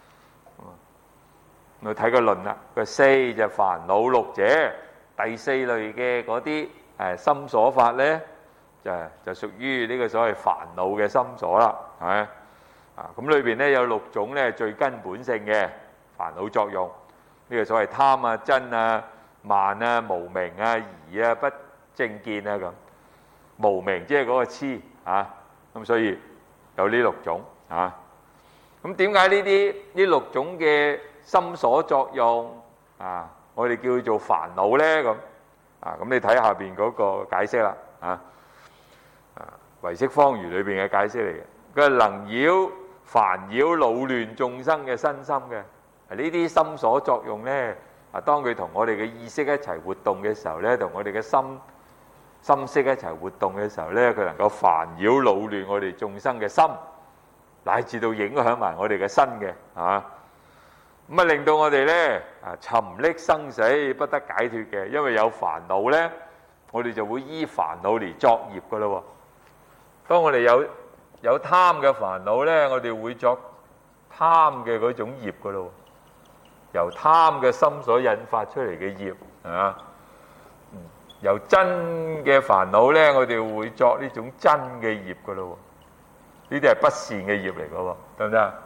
A: 咁啊睇個論啦，個四就煩惱六者，第四類嘅嗰啲誒心所法咧，就就屬於呢個所謂煩惱嘅心所啦，係咪？啊咁裏邊咧有六種咧最根本性嘅煩惱作用，呢個所謂貪啊、瞋啊、慢啊、無明啊、疑啊、不正見啊咁。無明即係嗰個痴啊，咁所以有呢六種啊。咁點解呢啲呢六種嘅心所作用啊，我哋叫做煩惱咧咁啊？咁你睇下邊嗰個解釋啦啊。啊，唯識方喻裏邊嘅解釋嚟嘅，佢係能擾煩擾惱亂眾生嘅身心嘅。呢啲心所作用咧，啊，當佢同我哋嘅意識一齊活動嘅時候咧，同我哋嘅心心識一齊活動嘅時候咧，佢能夠煩擾惱亂我哋眾生嘅心，乃至到影響埋我哋嘅身嘅，係嘛？咁啊，令到我哋咧啊沉溺生死不得解脫嘅，因為有煩惱咧，我哋就會依煩惱嚟作業噶咯。當我哋有有貪嘅煩惱咧，我哋會作貪嘅嗰種業噶咯，由貪嘅心所引發出嚟嘅業，係嘛？由真嘅煩惱咧，我哋會作呢種真嘅業噶咯。呢啲係不善嘅業嚟噶，得唔得啊？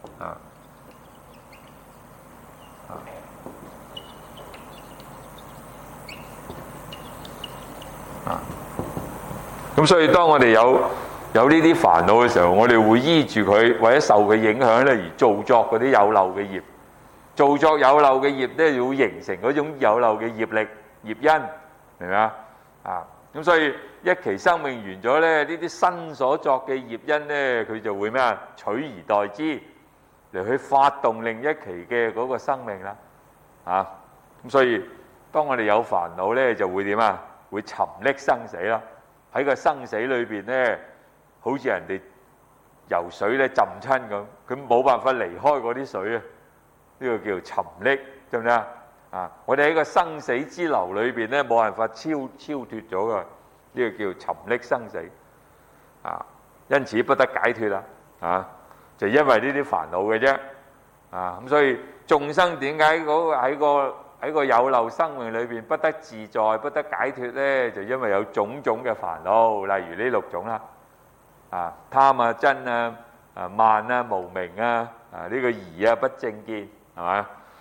A: 啊，咁所以當我哋有有呢啲煩惱嘅時候，我哋會依住佢或者受佢影響咧，而造作嗰啲有漏嘅業。造作有漏嘅業咧，會形成嗰種有漏嘅業力、業因，明唔明啊？啊，咁所以一期生命完咗咧，呢啲新所作嘅業因咧，佢就會咩啊？取而代之嚟去發動另一期嘅嗰個生命啦。啊，咁所以當我哋有煩惱咧，就會點啊？會沉溺生死啦。喺個生死裏邊咧，好似人哋游水咧浸親咁，佢冇辦法離開嗰啲水啊。呢個叫沉溺，知唔知啊？啊，我哋喺個生死之流裏邊咧，冇辦法超超脫咗㗎。呢個叫沉溺生死啊，因此不得解脫啦。啊，就因為呢啲煩惱嘅啫。啊，咁所以眾生點解嗰個喺個喺個有漏生命裏邊不得自在、不得解脫咧？就因為有種種嘅煩惱，例如呢六種啦。啊，貪啊、瞋啊、啊慢啊、無明啊、啊呢個疑啊、不正見，係嘛？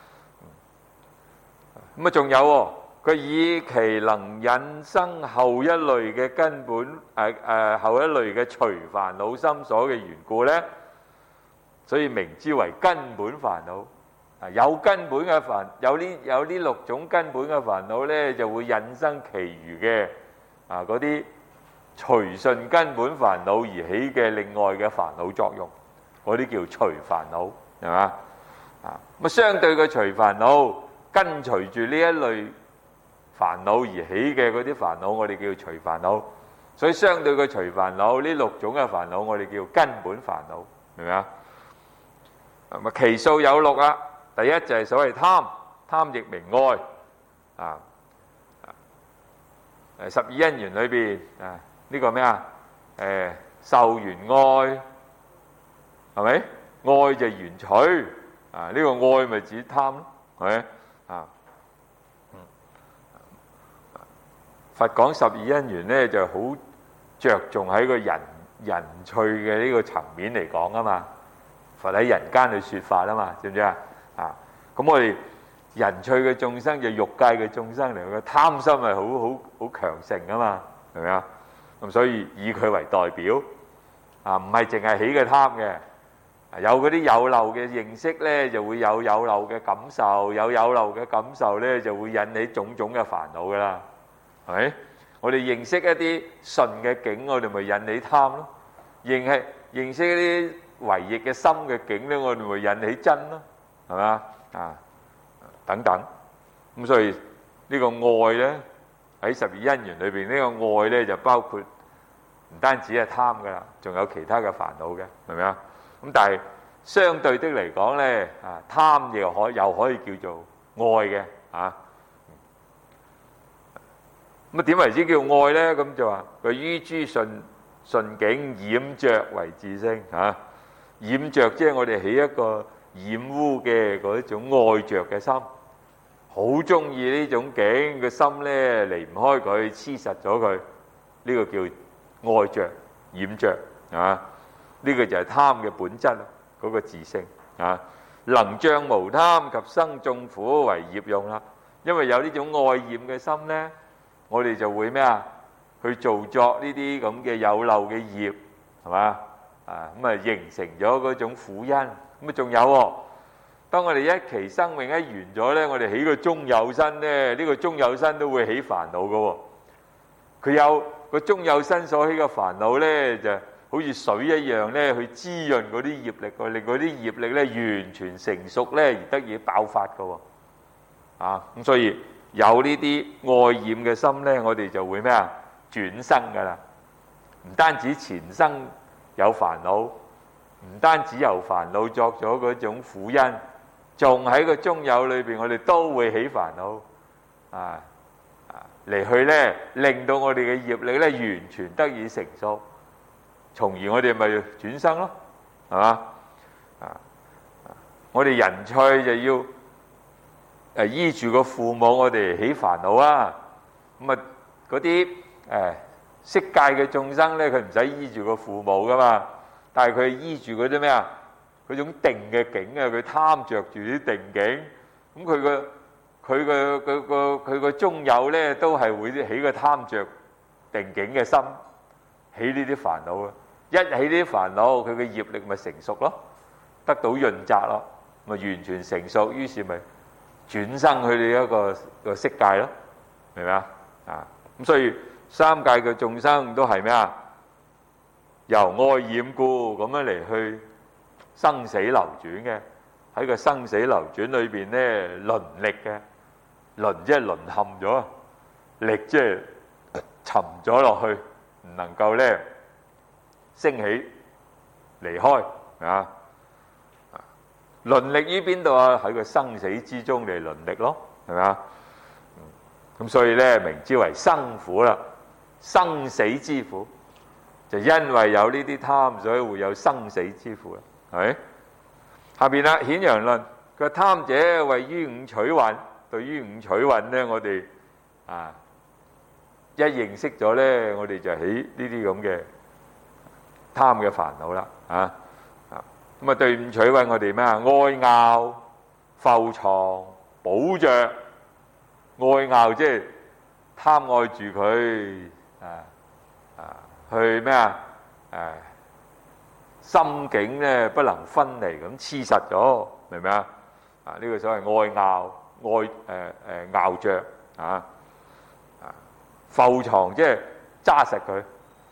A: 咁啊，仲有喎，佢以其能引生後一類嘅根本誒誒後一類嘅隨煩惱心所嘅緣故咧，所以名之為根本煩惱。啊，有根本嘅煩，有呢有呢六種根本嘅煩惱咧，就會引生其餘嘅啊嗰啲隨順根本煩惱而起嘅另外嘅煩惱作用，嗰啲叫隨煩惱，係嘛？啊，咁相對嘅隨煩惱，跟隨住呢一類煩惱而起嘅嗰啲煩惱，我哋叫隨煩惱。所以相對嘅隨煩惱，呢六種嘅煩惱，我哋叫根本煩惱，明唔明啊？咁啊，其數有六啊。第一就係所謂貪，貪亦名愛啊。誒，十二因緣裏邊啊，呢個咩啊？誒，受緣愛，係咪？愛就緣取啊，呢個愛咪指貪咯，係咪啊？佛講十二因緣咧，就好着重喺個人人趣嘅呢個層面嚟講啊嘛。佛喺人間去說法啊嘛，知唔知啊？啊，咁我哋人趣嘅眾生就欲界嘅眾生嚟，個貪心係好好好強盛啊嘛，係咪啊？咁所以以佢為代表啊，唔係淨係起嘅貪嘅，有嗰啲有漏嘅認識咧，就會有有漏嘅感受，有有漏嘅感受咧，就會引起種種嘅煩惱噶啦，係咪？我哋認識一啲順嘅境，我哋咪引起貪咯；認係認識一啲違逆嘅心嘅境咧，我哋咪引起瞋咯，係嘛？啊，等等。咁所以呢個愛咧，喺十二因緣裏邊，呢個愛咧就包括唔單止係貪噶啦，仲有其他嘅煩惱嘅，明唔明啊？咁但係相對的嚟講咧，啊貪又可又可以叫做愛嘅，啊咁啊點為之叫愛咧？咁就話佢於諸順順境染着為自性，嚇染着即係我哋起一個染污嘅嗰一種愛着嘅心，好中意呢種境嘅心咧，離唔開佢，黐實咗佢，呢個叫愛着染着，啊呢個就係貪嘅本質，嗰個自性啊，能障無貪及生眾苦為業用啦。因為有呢種愛染嘅心咧，我哋就會咩啊？去做作呢啲咁嘅有漏嘅業，係嘛？啊咁啊形成咗嗰種苦因。咁啊仲有喎，當我哋一期生命一完咗咧，我哋起個中有身咧，呢個中有身都會起煩惱嘅喎。佢有個中有身所起嘅煩惱咧，就好似水一樣咧，去滋潤嗰啲業力，令嗰啲業力咧完全成熟咧，而得以爆發嘅喎。啊咁所以有呢啲愛染嘅心咧，我哋就會咩啊？轉生噶啦，唔單止前生有煩惱，唔單止由煩惱作咗嗰種苦因，仲喺個中有裏邊，我哋都會起煩惱啊啊嚟去咧，令到我哋嘅業力咧完全得以成熟，從而我哋咪轉生咯，係嘛啊？我哋人趣就要誒依住個父母，我哋起煩惱啊！咁啊嗰啲誒色界嘅眾生咧，佢唔使依住個父母噶嘛，但係佢依住嗰啲咩啊？嗰種定嘅境啊，佢貪着住啲定境，咁佢個佢個佢個佢個中有咧，都係會起個貪着定境嘅心，起呢啲煩惱啊！一起呢啲煩惱，佢嘅業力咪成熟咯，得到潤澤咯，咪完全成熟，於是咪轉生去你一個個色界咯，明唔明啊？啊咁所以三界嘅眾生都係咩啊？由愛染故咁樣嚟去生死流轉嘅，喺個生死流轉裏邊咧，輪歷嘅輪即係淪陷咗，歷即係沉咗落去，唔能夠咧升起離開啊！輪歷於邊度啊？喺個生死之中嚟輪歷咯，係咪啊？咁所以咧，名之為生苦啦，生死之苦，就因為有呢啲貪，所以會有生死之苦啦，係咪？下邊啦，顯揚論，佢話貪者位於五取蘊，對於五取蘊咧，我哋啊一認識咗咧，我哋就起呢啲咁嘅貪嘅煩惱啦，啊！咁啊，對五取蘊我哋咩啊？愛樂、覆藏、保著。愛樂即係貪愛住佢，啊啊，去咩啊？誒，心境咧不能分離咁黐實咗，明唔明啊？啊，呢個所謂愛樂，愛誒誒樂著啊啊，覆藏即係揸實佢，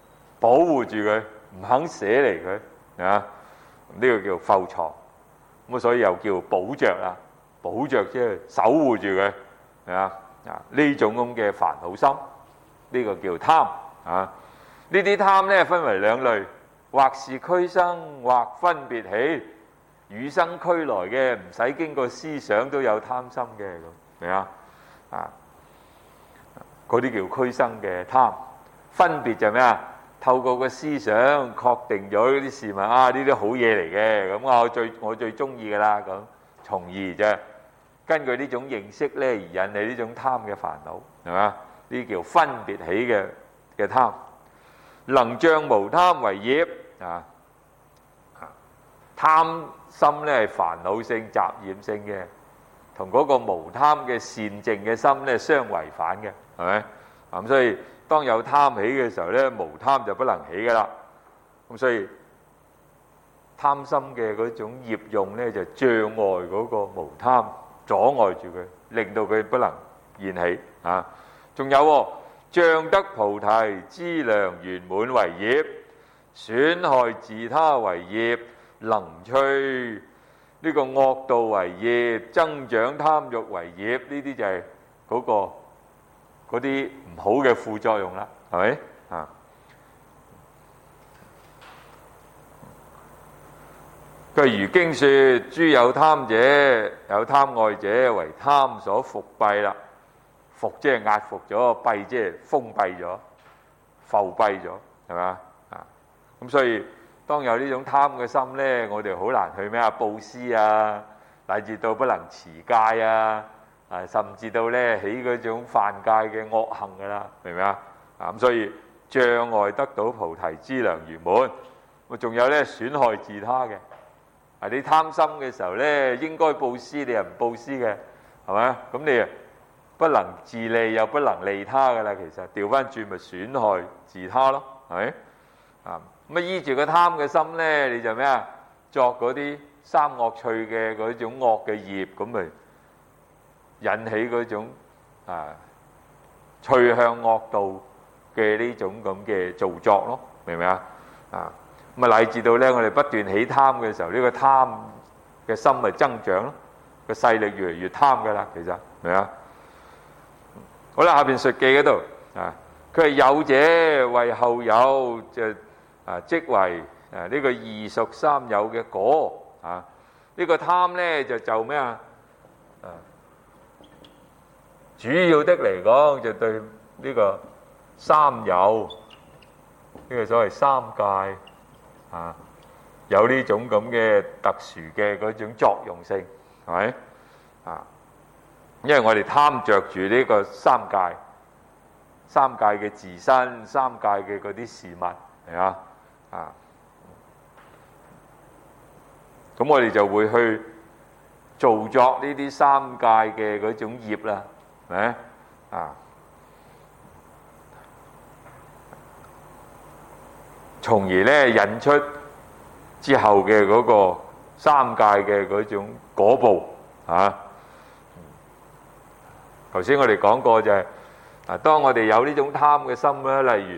A: 保護住佢，唔肯捨離佢啊！呢個叫覆藏，咁所以又叫保着啦，保着即係守護住佢，係啊啊呢種咁嘅煩惱心，呢個叫貪啊！呢啲貪咧分為兩類，或是俱生，或分別起，與生俱來嘅，唔使經過思想都有貪心嘅咁，明啊？啊，嗰啲叫俱生嘅貪，分別就咩啊？透過個思想確定咗嗰啲事物啊，呢啲好嘢嚟嘅，咁我最我最中意噶啦，咁從而就根據呢種認識咧而引起呢種貪嘅煩惱，係嘛？呢啲叫分別起嘅嘅貪，能障無貪為業啊！貪心咧係煩惱性、雜染性嘅，同嗰個無貪嘅善淨嘅心咧相違反嘅，係咪？咁所以當有貪起嘅時候咧，無貪就不能起噶啦。咁所以貪心嘅嗰種業用咧，就障礙嗰個無貪，阻礙住佢，令到佢不能現起啊。仲有喎，障得菩提資糧圓滿為業，損害自他為業，能趣呢個惡道為業，增長貪欲為業，呢啲就係嗰個嗰啲唔好嘅副作用啦，係咪啊？譬如經說，諸有貪者，有貪愛者，為貪所伏蔽啦。伏即係壓伏咗，蔽即係封閉咗、浮閉咗，係嘛啊？咁所以當有呢種貪嘅心咧，我哋好難去咩啊？布施啊，乃至到不能持戒啊，啊，甚至到咧起嗰種犯戒嘅惡行噶啦，明唔明啊？啊咁所以障礙得到菩提資糧圓滿，咁仲有咧損害自他嘅。啊，你貪心嘅時候咧，應該布施你又唔布施嘅，係咪？咁你啊不能自利又不能利他噶啦，其實調翻轉咪損害自他咯，係咪？啊咁啊依住個貪嘅心咧，你就咩啊？作嗰啲三惡趣嘅嗰種惡嘅業，咁咪引起嗰種啊趨向惡道嘅呢種咁嘅造作咯，明唔明啊？啊咁啊乃至到咧，我哋不斷起貪嘅時候，呢個貪嘅心咪增長咯，個勢力越嚟越貪噶啦，其實明唔明啊？好啦，下邊述記嗰度啊，佢係有者為後有就啊，即為啊呢個異熟三有嘅果啊。呢個貪咧就就咩啊？啊，主要的嚟講就對呢個三有呢個所謂三界啊，有呢種咁嘅特殊嘅嗰種作用性，係咪啊？因為我哋貪着住呢個三界，三界嘅自身，三界嘅嗰啲事物，係啊，啊，咁我哋就會去造作呢啲三界嘅嗰種業啦，係咪啊？從而咧引出之後嘅嗰個三界嘅嗰種果報啊。頭先我哋講過就係，啊，當我哋有呢種貪嘅心咧，例如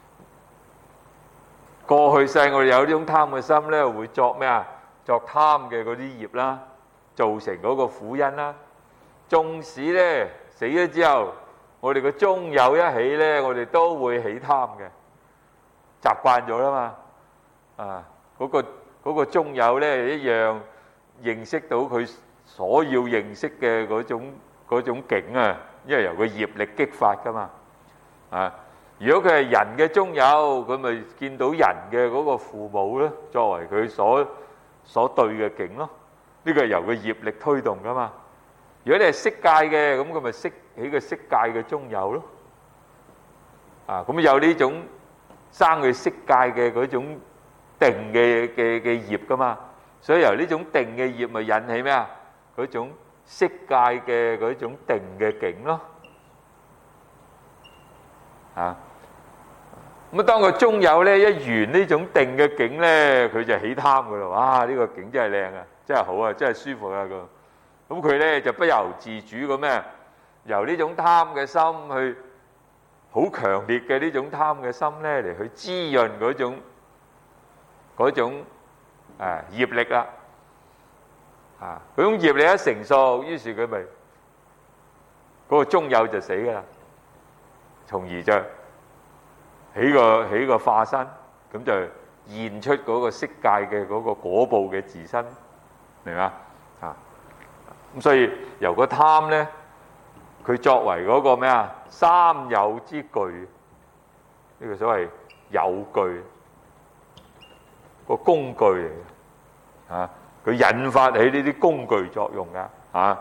A: 過去世我哋有呢種貪嘅心咧，會作咩啊？作貪嘅嗰啲業啦，造成嗰個苦因啦。縱使咧死咗之後，我哋個中有一起咧，我哋都會起貪嘅，習慣咗啦嘛。啊，嗰個嗰個中有咧一樣認識到佢所要認識嘅嗰種。嗰種境啊，因為由個業力激發噶嘛，啊！如果佢係人嘅中有，佢咪見到人嘅嗰個父母咧，作為佢所所對嘅境咯。呢個係由個業力推動噶嘛。如果你係色界嘅，咁佢咪識起個色界嘅中有咯。啊，咁有呢種生佢色界嘅嗰種定嘅嘅嘅業噶嘛，所以由呢種定嘅業咪引起咩啊？嗰種色界嘅嗰種定嘅境咯，啊，咁啊當個中有咧一緣呢種定嘅境咧，佢就起貪噶啦，哇！呢個境真係靚啊，真係好啊，真係舒服啊個，咁佢咧就不由自主咁咩，由呢種貪嘅心去好強烈嘅呢種貪嘅心咧，嚟去滋潤嗰種嗰種誒業力啦。啊，嗰種業力一成熟，於是佢咪嗰個中有就死噶啦，從而就起個起個化身，咁就現出嗰個色界嘅嗰個果報嘅自身，明嘛？啊，咁所以由個貪咧，佢作為嗰個咩啊三有之具，呢個所謂有具個工具嚟嘅，啊，佢引發起呢啲工具作用噶，啊，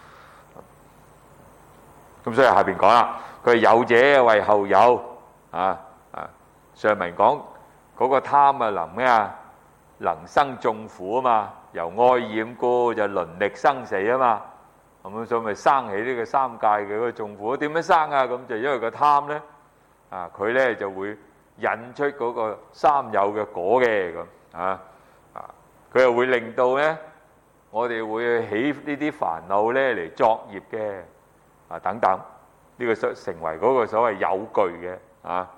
A: 咁所以下邊講啦，佢係有者為後有，啊啊，上文講嗰個貪啊能咩啊，能生眾苦啊嘛，由愛染故就輪歷生死啊嘛，咁所以咪生起呢個三界嘅嗰個眾苦。點樣生啊？咁就因為個貪咧，啊佢咧就會引出嗰個三有嘅果嘅咁，啊啊，佢又會令到咧我哋會起呢啲煩惱咧嚟作業嘅，啊等等，呢個成成為嗰個所謂有具嘅，啊。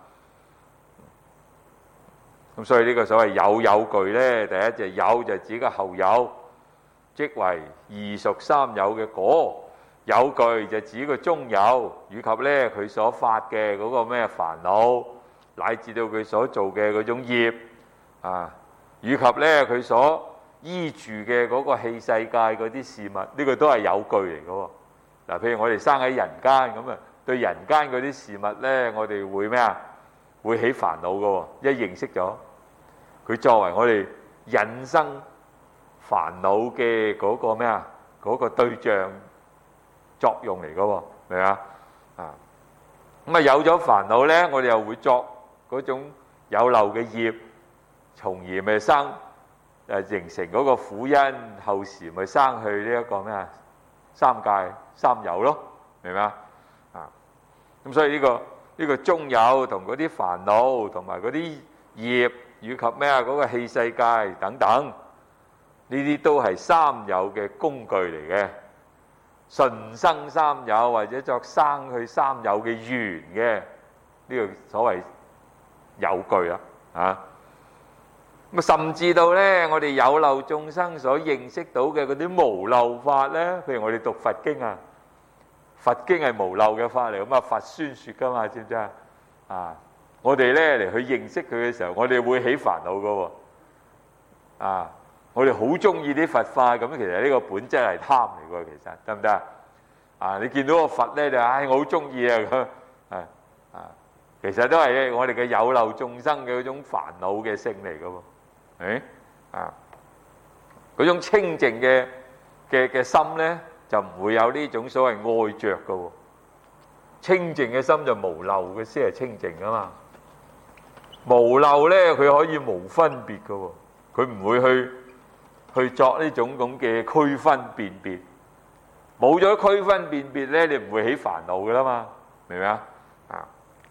A: 咁所以呢個所謂有有具咧，第一隻有就指個後有，即為二屬三有嘅果；有具就指個中有，以及咧佢所發嘅嗰個咩煩惱，乃至到佢所做嘅嗰種業啊，以及咧佢所依住嘅嗰個器世界嗰啲事物，呢、這個都係有具嚟嘅。嗱，譬如我哋生喺人間咁啊，對人間嗰啲事物咧，我哋會咩啊？會起煩惱嘅，一認識咗佢作為我哋引生煩惱嘅嗰個咩啊？嗰個對象作用嚟嘅，明嘛？啊，咁啊有咗煩惱咧，我哋又會作嗰種有漏嘅業，從而咪生誒形成嗰個苦因，後時咪生去呢一個咩啊？三界三有咯，明嘛？啊，咁所以呢個。呢個中有同嗰啲煩惱同埋嗰啲業以及咩啊嗰個器世界等等，呢啲都係三有嘅工具嚟嘅，順生三有或者作生去三有嘅緣嘅，呢個所謂有具啦，啊咁甚至到咧我哋有漏眾生所認識到嘅嗰啲無漏法咧，譬如我哋讀佛經啊。佛經係無漏嘅法嚟，咁啊佛宣説噶嘛，知唔知啊？啊，我哋咧嚟去認識佢嘅時候，我哋會起煩惱噶喎。啊，我哋好中意啲佛法，咁其實呢個本質係貪嚟㗎，其實得唔得啊？啊，你見到個佛咧就唉，我好中意啊咁，啊啊，其實都係我哋嘅有漏眾生嘅嗰種煩惱嘅性嚟㗎喎。誒啊，嗰種清淨嘅嘅嘅心咧。就唔會有呢種所謂愛着嘅喎，清淨嘅心就無漏嘅先係清淨啊嘛。無漏咧，佢可以無分別嘅喎，佢唔會去去作呢種咁嘅區分辨別。冇咗區分辨別咧，你唔會起煩惱嘅啦嘛，明唔明啊？啊，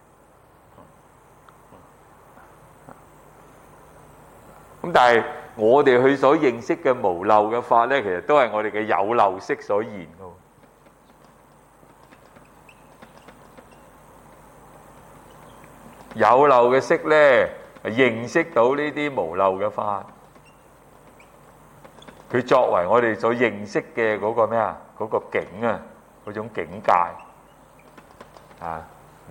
A: 咁但係。我哋去所認識嘅無漏嘅法咧，其實都係我哋嘅有漏識所現嘅。有漏嘅識咧，認識到呢啲無漏嘅法，佢作為我哋所認識嘅嗰個咩啊？嗰個境啊，嗰種境界啊，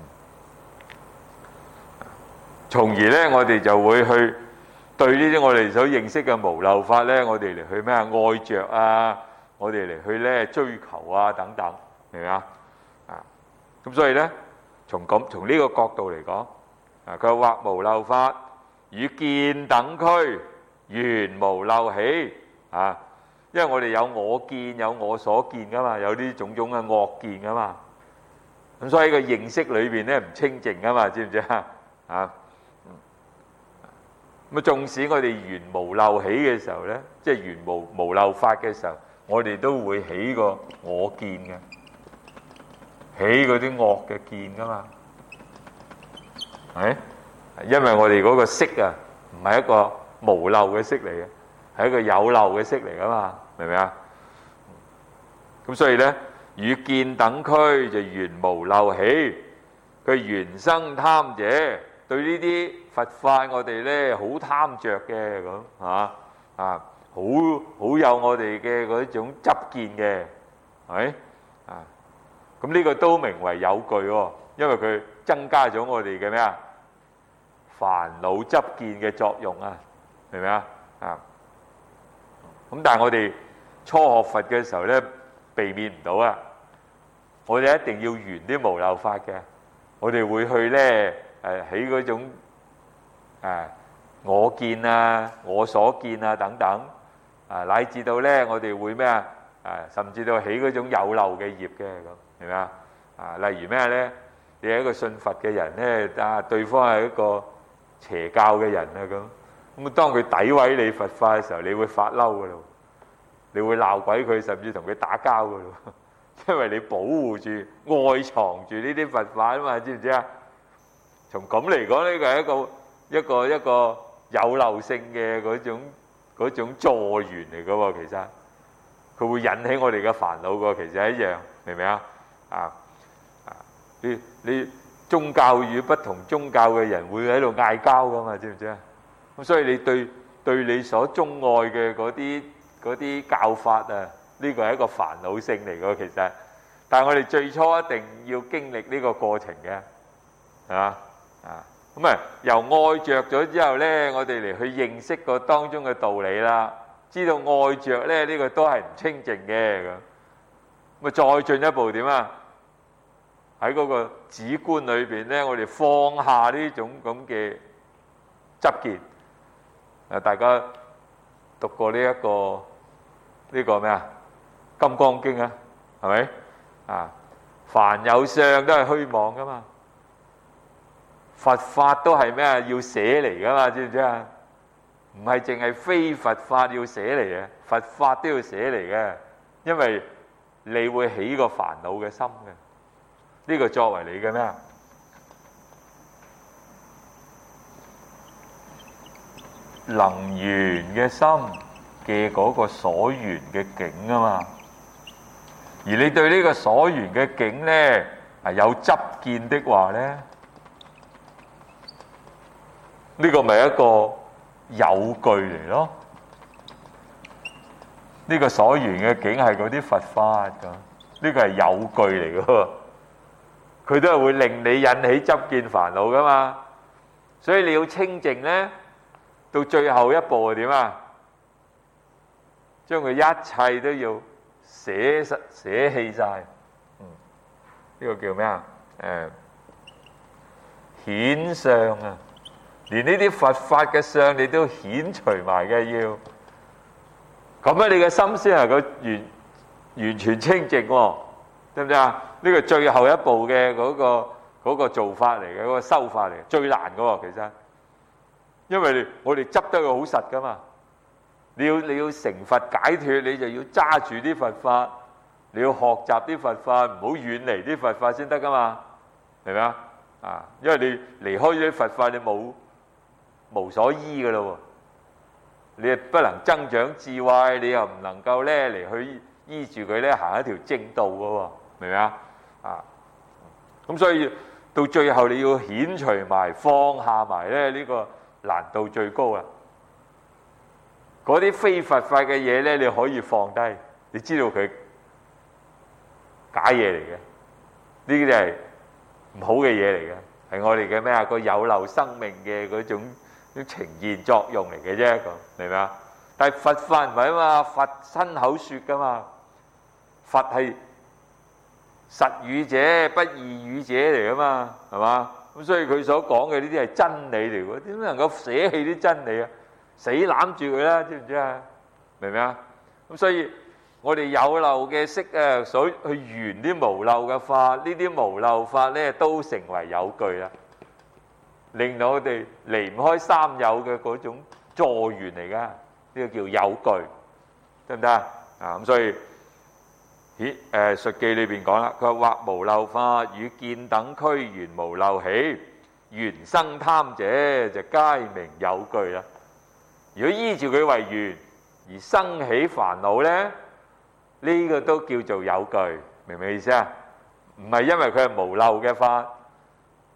A: 從而咧，我哋就會去。對呢啲我哋所認識嘅無漏法咧，我哋嚟去咩啊？愛着啊，我哋嚟去咧追求啊等等，明唔明啊？啊，咁所以咧，從咁從呢個角度嚟講，啊，佢話或無漏法與見等區，緣無漏起啊，因為我哋有我見，有我所見噶嘛，有啲種種嘅惡見噶嘛，咁所以個認識裏邊咧唔清淨噶嘛，知唔知啊？啊！咁縱使我哋緣無漏起嘅時候咧，即係緣無無漏法嘅時候，我哋都會起個我見嘅，起嗰啲惡嘅見噶嘛，係，因為我哋嗰個識啊，唔係一個無漏嘅識嚟嘅，係一個有漏嘅識嚟噶嘛，明唔明啊？咁所以咧，與見等區就緣無漏起， 佢緣生貪者，對呢啲佛法我哋咧好貪着嘅咁嚇啊，好好有我哋嘅嗰種執見嘅，係咪啊？咁呢個都名為有據喎，因為佢增加咗我哋嘅咩啊煩惱執見嘅作用啊，明唔明啊？啊，咁但係我哋初學佛嘅時候咧，避免唔到啊！我哋一定要緣啲無漏法嘅，我哋會去咧誒起嗰種誒我見啊、我所見啊等等啊，乃至到咧我哋會咩啊？誒甚至到起嗰種有漏嘅業嘅咁，明唔明啊？啊，例如咩咧？你係一個信佛嘅人咧，啊對方係一個邪教嘅人啊咁，咁當佢詆毀你佛法嘅時候，你會發嬲噶咯，你會鬧鬼佢，甚至同佢打交噶咯，因為你保護住、愛藏住呢啲佛法啊嘛，知唔知啊？從咁嚟講，呢個係一個一個一個有漏性嘅嗰種嗰種助緣嚟噶喎，其實佢會引起我哋嘅煩惱噶，其實係一樣，明唔明啊？啊啊，你你。宗教與不同宗教嘅人會喺度嗌交噶嘛，知唔知啊？咁所以你對對你所鍾愛嘅嗰啲嗰啲教法啊，呢個係一個煩惱性嚟嘅其實。但係我哋最初一定要經歷呢個過程嘅，係嘛啊？咁啊由愛着咗之後咧，我哋嚟去認識個當中嘅道理啦，知道愛着咧呢個都係唔清淨嘅咁。咁啊再進一步點啊？喺嗰個止觀裏邊咧，我哋放下呢種咁嘅執見。誒，大家讀過呢一個呢個咩啊？《金剛經》啊，係咪啊？凡有相都係虛妄噶嘛，佛法都係咩啊？要捨嚟噶嘛，知唔知啊？唔係淨係非佛法要捨嚟嘅，佛法都要捨嚟嘅，因為你會起個煩惱嘅心嘅。呢個作為你嘅咩啊？能緣嘅心嘅嗰個所緣嘅境啊嘛，而你對呢個所緣嘅境咧係有執見的話咧，呢個咪一個有據嚟咯。呢個所緣嘅境係嗰啲佛法㗎，呢個係有據嚟㗎。佢都係會令你引起執見煩惱噶嘛，所以你要清淨咧，到最後一步係點啊？將佢一切都要捨實捨棄晒。嗯，呢個叫咩啊？誒，遣相啊，連呢啲佛法嘅相你都遣除埋嘅要，咁樣你嘅心先係個完完全清淨喎。知唔知啊？呢個最後一步嘅嗰個嗰個做法嚟嘅，嗰個修法嚟，最難嘅喎，其實，因為我哋執得佢好實噶嘛。你要你要成佛解脫，你就要揸住啲佛法，你要學習啲佛法，唔好遠離啲佛法先得噶嘛，明唔明啊？啊，因為你離開咗啲佛法，你冇無所依噶咯喎，你係不能增長智慧，你又唔能夠咧嚟去依住佢咧行一條正道嘅喎，明唔明啊？啊，咁所以到最後你要遣除埋、放下埋咧，呢個難度最高啊！嗰啲非佛法嘅嘢咧，你可以放低，你知道佢假嘢嚟嘅，呢啲係唔好嘅嘢嚟嘅，係我哋嘅咩啊？個有漏生命嘅嗰種呈現作用嚟嘅啫，咁明唔明啊？但係佛法唔係啊嘛，佛親口説噶嘛。佛係實語者，不異語者嚟噶嘛，係嘛？咁所以佢所講嘅呢啲係真理嚟嘅，點能夠捨棄啲真理啊？死攬住佢啦，知唔知啊？明唔明啊？咁所以我哋有漏嘅識啊，所去緣啲無漏嘅法，呢啲無漏法咧都成為有據啦，令到我哋離唔開三有嘅嗰種助緣嚟噶，呢個叫有據，得唔得啊？啊咁所以。咦？誒《述記》裏邊講啦，佢話或無漏法與見等俱緣無漏起，緣生貪者就皆名有據啦。如果依住佢為緣而生起煩惱咧，呢個都叫做有據，明唔明意思啊？唔係因為佢係無漏嘅法，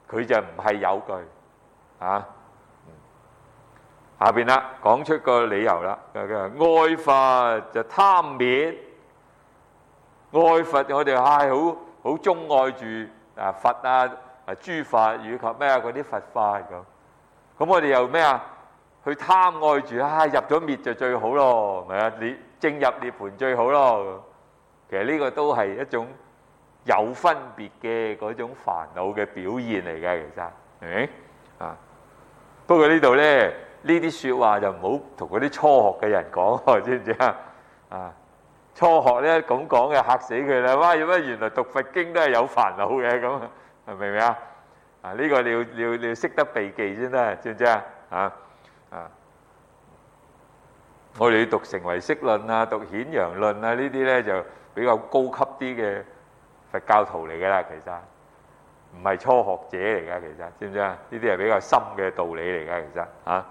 A: 佢就唔係有據啊。下邊啦，講出個理由啦。佢話愛佛就貪滅，愛佛我哋係好好鍾愛住啊佛啊啊諸佛以及咩啊嗰啲佛法咁。咁我哋又咩啊？去貪愛住啊，入咗滅就最好咯，咪啊？你正入涅槃最好咯。其實呢個都係一種有分別嘅嗰種煩惱嘅表現嚟嘅，其實係咪啊？不過呢度咧，呢啲説話就唔好同嗰啲初學嘅人講，知唔知啊？啊，初學咧咁講嘅嚇死佢啦！哇，乜原來讀佛經都係有煩惱嘅咁，明唔明啊？啊，呢個你要你要你要識得避忌先得，知唔知啊？啊啊！我哋要讀成唯識論啊，讀顯揚論啊，呢啲咧就比較高級啲嘅佛教徒嚟噶啦，其實唔係初學者嚟噶，其實知唔知啊？呢啲係比較深嘅道理嚟噶，其實啊。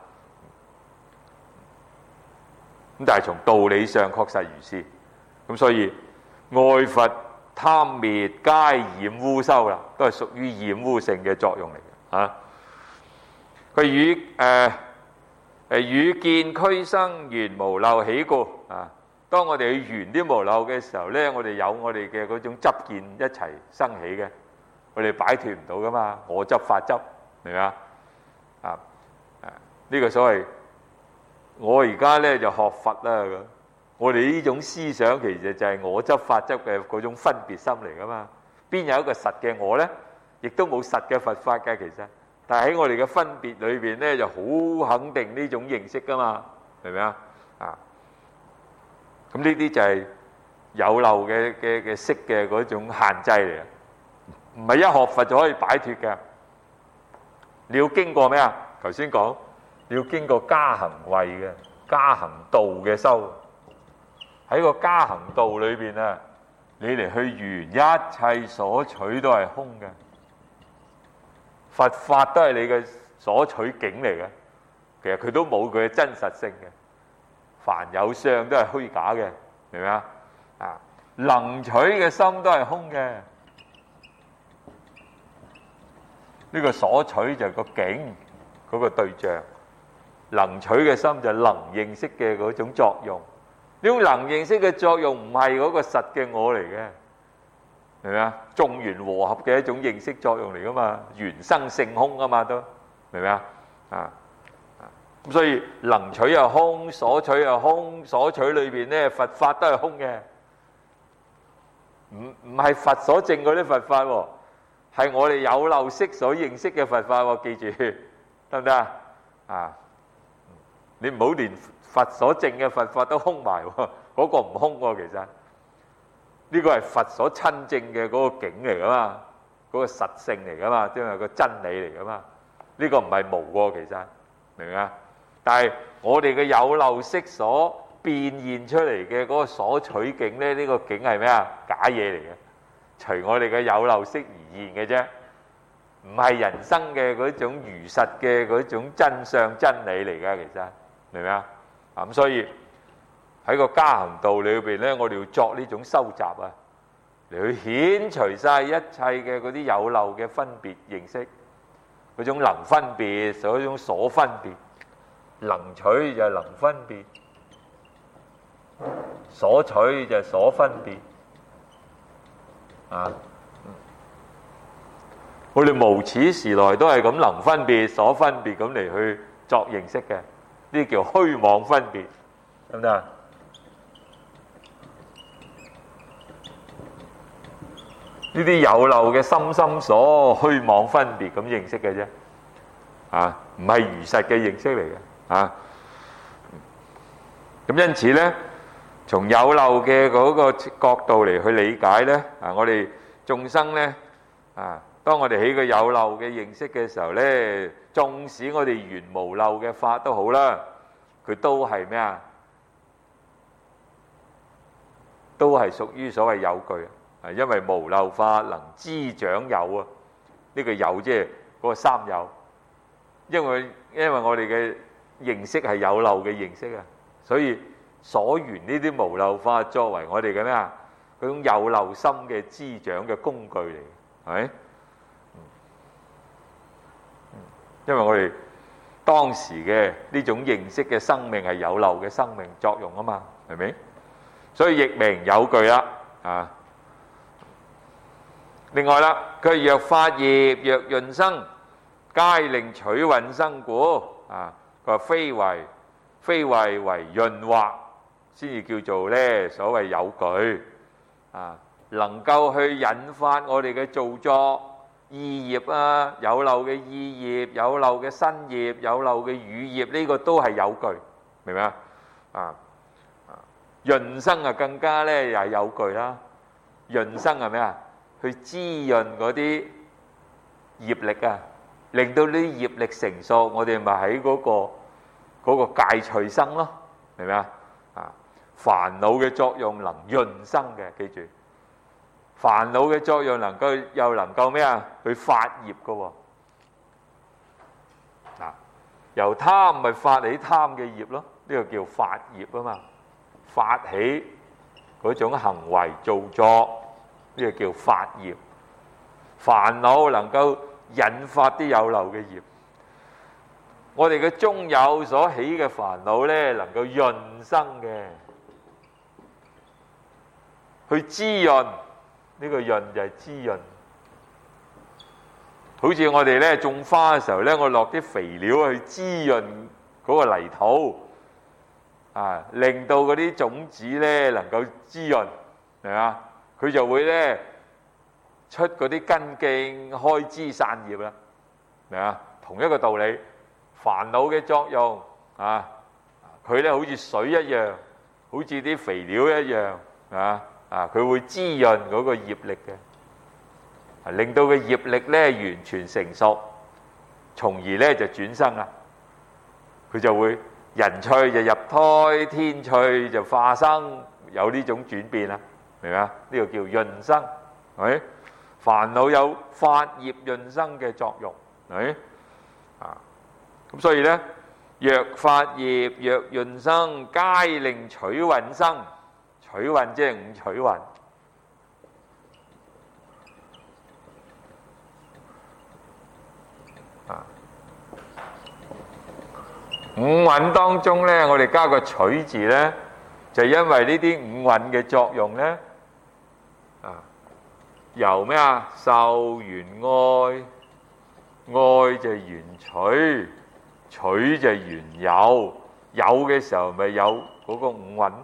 A: 咁但係從道理上確實如是，咁所以愛佛貪滅皆染污修啦，都係屬於染污性嘅作用嚟嘅啊。佢與誒誒與見俱生緣無漏起故啊。當我哋去緣啲無漏嘅時候咧，我哋有我哋嘅嗰種執見一齊生起嘅，我哋擺脫唔到噶嘛。我執法執，明唔明啊？啊誒呢個所謂我而家咧就學佛啦咁。我哋呢種思想其實就係我執法執嘅嗰種分別心嚟噶嘛。邊有一個實嘅我咧？亦都冇實嘅佛法嘅其實。但係喺我哋嘅分別裏邊咧，就好肯定呢種認識噶嘛，明唔明啊？啊，咁呢啲就係有漏嘅嘅嘅識嘅嗰種限制嚟啊，唔係一學佛就可以擺脫嘅。你要經過咩啊？頭先講，你要經過加行位嘅加行道嘅修，喺個加行道裏邊啊，你嚟去緣一切所取都係空嘅。佛法都係你嘅所取境嚟嘅，其實佢都冇佢嘅真實性嘅，凡有相都係虛假嘅，明唔明啊？啊，能取嘅心都係空嘅，呢、這個所取就係個境嗰、那個對象，能取嘅心就係能認識嘅嗰種作用，呢種能認識嘅作用唔係嗰個實嘅我嚟嘅。明唔明啊？眾緣和合嘅一種認識作用嚟噶嘛，緣生性空啊嘛，都明唔明啊？啊咁所以能取又空，所取又空，所取裏邊咧佛法都係空嘅，唔唔係佛所證嗰啲佛法喎，係我哋有漏識所認識嘅佛法喎，記住得唔得啊？啊，你唔好連佛所證嘅佛法都空埋喎，嗰個唔空喎，其實。呢個係佛所親證嘅嗰個境嚟噶嘛，嗰個實性嚟噶嘛，即係個真理嚟噶嘛。呢個唔係無喎，其實明唔明啊？但係我哋嘅有漏識所變現出嚟嘅嗰個所取境咧，呢個境係咩啊？假嘢嚟嘅，隨我哋嘅有漏識而現嘅啫，唔係人生嘅嗰種如實嘅嗰種真相真理嚟噶。其實明唔明啊？咁所以。喺個加行道裏邊咧，我哋要作呢種收集啊，嚟去遣除曬一切嘅嗰啲有漏嘅分別認識，嗰種能分別，嗰種所分別，能取就係能分別，所取就係所分別，啊！我哋無始時來都係咁能分別、所分別咁嚟去作認識嘅，呢叫虛妄分別，得唔得啊？呢啲有漏嘅心心所虛妄分別咁認識嘅啫，啊，唔係如實嘅認識嚟嘅，啊，咁因此咧，從有漏嘅嗰個角度嚟去理解咧，啊，我哋眾生咧，啊，當我哋起個有漏嘅認識嘅時候咧，縱使我哋緣無漏嘅法都好啦，佢都係咩啊？都係屬於所謂有據。係因為無漏法能滋長有啊，呢個有即係嗰個三有，因為因為我哋嘅認識係有漏嘅認識啊，所以所緣呢啲無漏法作為我哋嘅咩啊？嗰種有漏心嘅滋長嘅工具嚟，係咪？ 因為我哋當時嘅呢種認識嘅生命係有漏嘅生命作用啊嘛，係咪？所以譯名有據啦啊！另外啦，佢若發業若潤生，皆令取運生故啊！佢話非為非謂為潤惑，先至叫做咧所謂有據啊，能夠去引發我哋嘅造作意業啊，有漏嘅意業、有漏嘅身業、有漏嘅語業，呢、這個都係有據，明唔明啊？啊，潤生啊更加咧又係有據啦。潤生係咩啊？去滋潤嗰啲業力啊，令到呢啲業力成熟，我哋咪喺嗰個嗰、那個戒除生咯，明唔明啊？啊，煩惱嘅作用能潤生嘅，記住。煩惱嘅作用能夠又能夠咩啊？去發業嘅喎，嗱，由貪咪發起貪嘅業咯，呢個叫發業啊嘛，發起嗰種行為造作，呢個叫發業。煩惱能夠引發啲有漏嘅業，我哋嘅中有所起嘅煩惱咧，能夠潤生嘅，去滋潤。呢個潤就係滋潤，好似我哋咧種花嘅時候咧，我落啲肥料去滋潤嗰個泥土，啊，令到嗰啲種子咧能夠滋潤，係嘛？佢就會咧出嗰啲根莖開枝散葉啦，明啊？同一個道理，煩惱嘅作用啊，佢咧好似水一樣，好似啲肥料一樣，啊。啊！佢會滋潤嗰個業力嘅，令到個業力咧完全成熟，從而咧就轉生啦。佢就會人趣就入胎，天趣就化生，有呢種轉變啦，明唔明啊？呢個叫潤生，係咪？煩惱有發業潤生嘅作用，係咪？啊，咁所以咧，若發業若潤生，皆令取運生。取運即係五取運啊！五蘊當中咧，我哋加個取字咧，就因為呢啲五蘊嘅作用咧，啊，由咩啊？受緣愛，愛就緣取，取就緣有，有嘅時候咪有嗰個五蘊。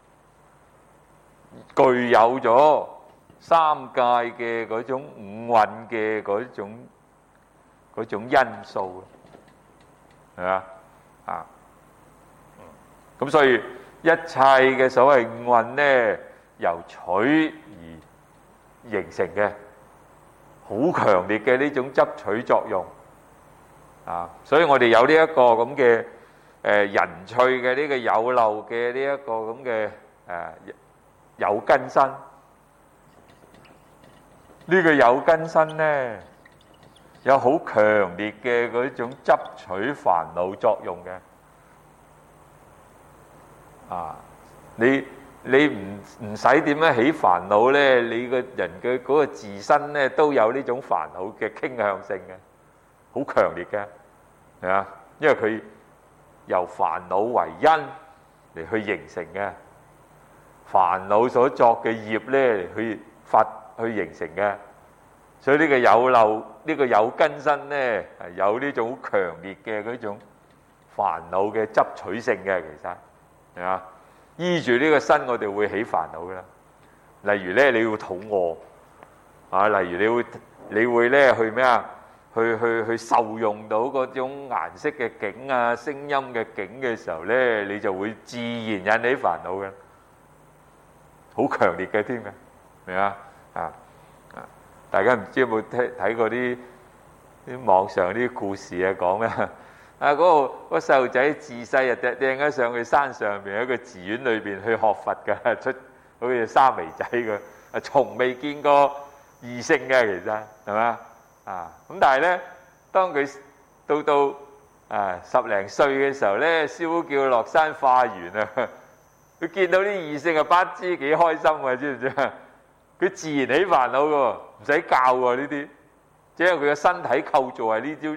A: 具有咗三界嘅嗰種五蘊嘅嗰種嗰種因素，係嘛啊？咁所以一切嘅所謂五蘊咧，由取而形成嘅，好強烈嘅呢種執取作用啊！所以我哋有呢一個咁嘅誒人趣嘅呢個有漏嘅呢一個咁嘅誒。有根身，呢個有根身呢，有好強烈嘅嗰種執取煩惱作用嘅。啊，你你唔唔使點樣起煩惱呢？你個人嘅嗰個自身呢，都有呢種煩惱嘅傾向性嘅，好強烈嘅，係嘛？因為佢由煩惱為因嚟去形成嘅。煩惱所作嘅業咧，去發去形成嘅，所以呢個有漏，呢個有根身咧，係有呢種好強烈嘅嗰種煩惱嘅執取性嘅，其實係嘛？依住呢個身，我哋會起煩惱噶啦。例如咧，你要肚餓啊，例如你會你會咧去咩啊？去去去受用到嗰種顏色嘅景啊、聲音嘅景嘅時候咧，你就會自然引起煩惱嘅。好強烈嘅添嘅，明啊？啊啊！大家唔知有冇睇睇過啲啲網上啲故事啊？講咩啊？嗰個嗰個細路仔自細啊掟掟咗上去山上邊一個寺院裏邊去學佛㗎，出好似沙彌仔㗎，啊從未見過異性嘅，其實係咪啊？咁但係咧，當佢到到啊十零歲嘅時候咧，師父叫佢落山化緣啊！佢見到啲異性啊，不知幾開心啊！知唔知啊？佢自然起煩惱嘅喎，唔使教喎呢啲，即係佢嘅身體構造係呢招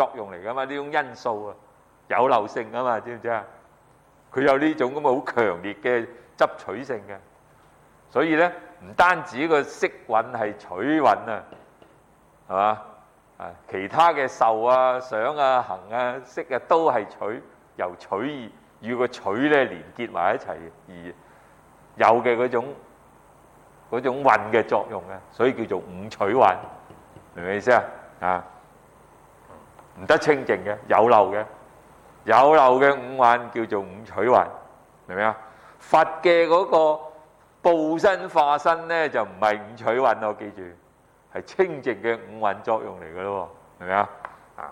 A: 作用嚟噶嘛，呢種因素啊，有漏性啊嘛，知唔知啊？佢有呢種咁嘅好強烈嘅執取性嘅，所以咧唔單止個色蘊係取蘊啊，係嘛啊？其他嘅受啊、想啊、行啊、識啊，都係取，由取而與個取咧連結埋一齊而有嘅嗰種嗰種蘊嘅作用啊，所以叫做五取蘊，明唔明意思啊？啊，唔得清淨嘅，有漏嘅，有漏嘅五蘊叫做五取蘊，明唔明啊？佛嘅嗰個報身化身咧就唔係五取蘊咯，記住係清淨嘅五蘊作用嚟嘅咯，明唔明啊？啊，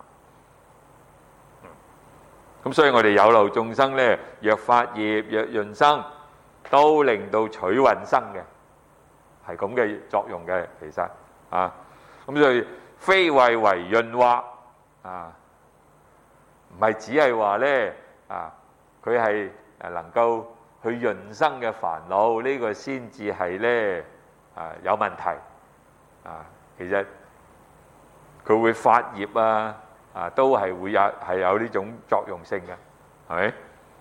A: 咁所以我哋有漏眾生咧，若發業若潤生，都令到取蘊生嘅，係咁嘅作用嘅，其實啊，咁所以非謂為潤惑啊，唔係只係話咧啊，佢係誒能夠去潤生嘅煩惱，呢個先至係咧啊有問題啊。其實佢會發業啊啊，都係會有係有呢種作用性嘅，係咪？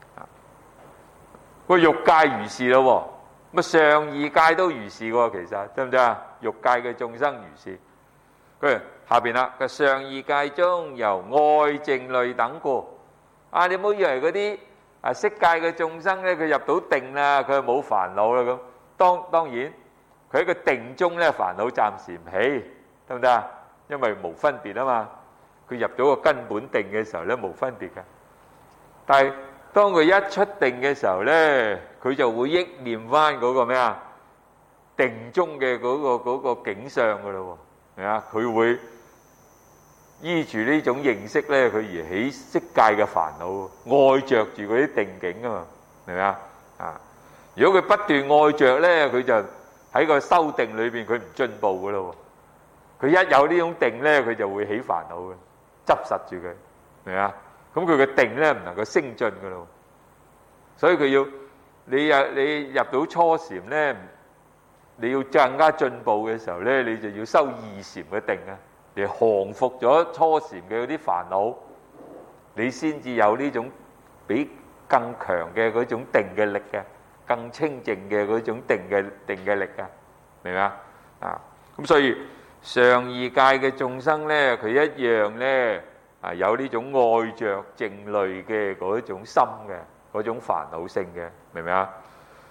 A: 個欲界如是咯，咁上二界都如是喎，其實知唔知啊？欲界嘅眾生如是。佢下邊啦，個上二界中由愛靜慮等故，啊你唔好以為嗰啲啊色界嘅眾生咧，佢入到定啦，佢係冇煩惱啦咁。當當然，佢喺個定中咧煩惱暫時唔起，得唔得啊？因為無分別啊嘛，佢入到個根本定嘅時候咧無分別嘅。但係當佢一出定嘅時候咧，佢就會憶念翻嗰個咩啊定中嘅嗰個嗰個景象噶咯。係啊，佢會依住呢種認識咧，佢而起色界嘅煩惱，愛着住嗰啲定境啊嘛，明唔明啊？啊，如果佢不斷愛着咧，佢就喺個修定裏邊，佢唔進步噶咯。佢一有呢種定咧，佢就會起煩惱嘅，執實住佢，明唔明啊？咁佢嘅定咧唔能夠升進噶咯，所以佢要你入你入到初禪咧。你要更加進步嘅時候咧，你就要修二禪嘅定啊，嚟降服咗初禪嘅嗰啲煩惱，你先至有呢種比更強嘅嗰種定嘅力嘅，更清淨嘅嗰種定嘅定嘅力啊，明唔明啊？啊，咁所以上二界嘅眾生咧，佢一樣咧啊有呢種愛着靜慮嘅嗰種心嘅嗰種煩惱性嘅，明唔明啊？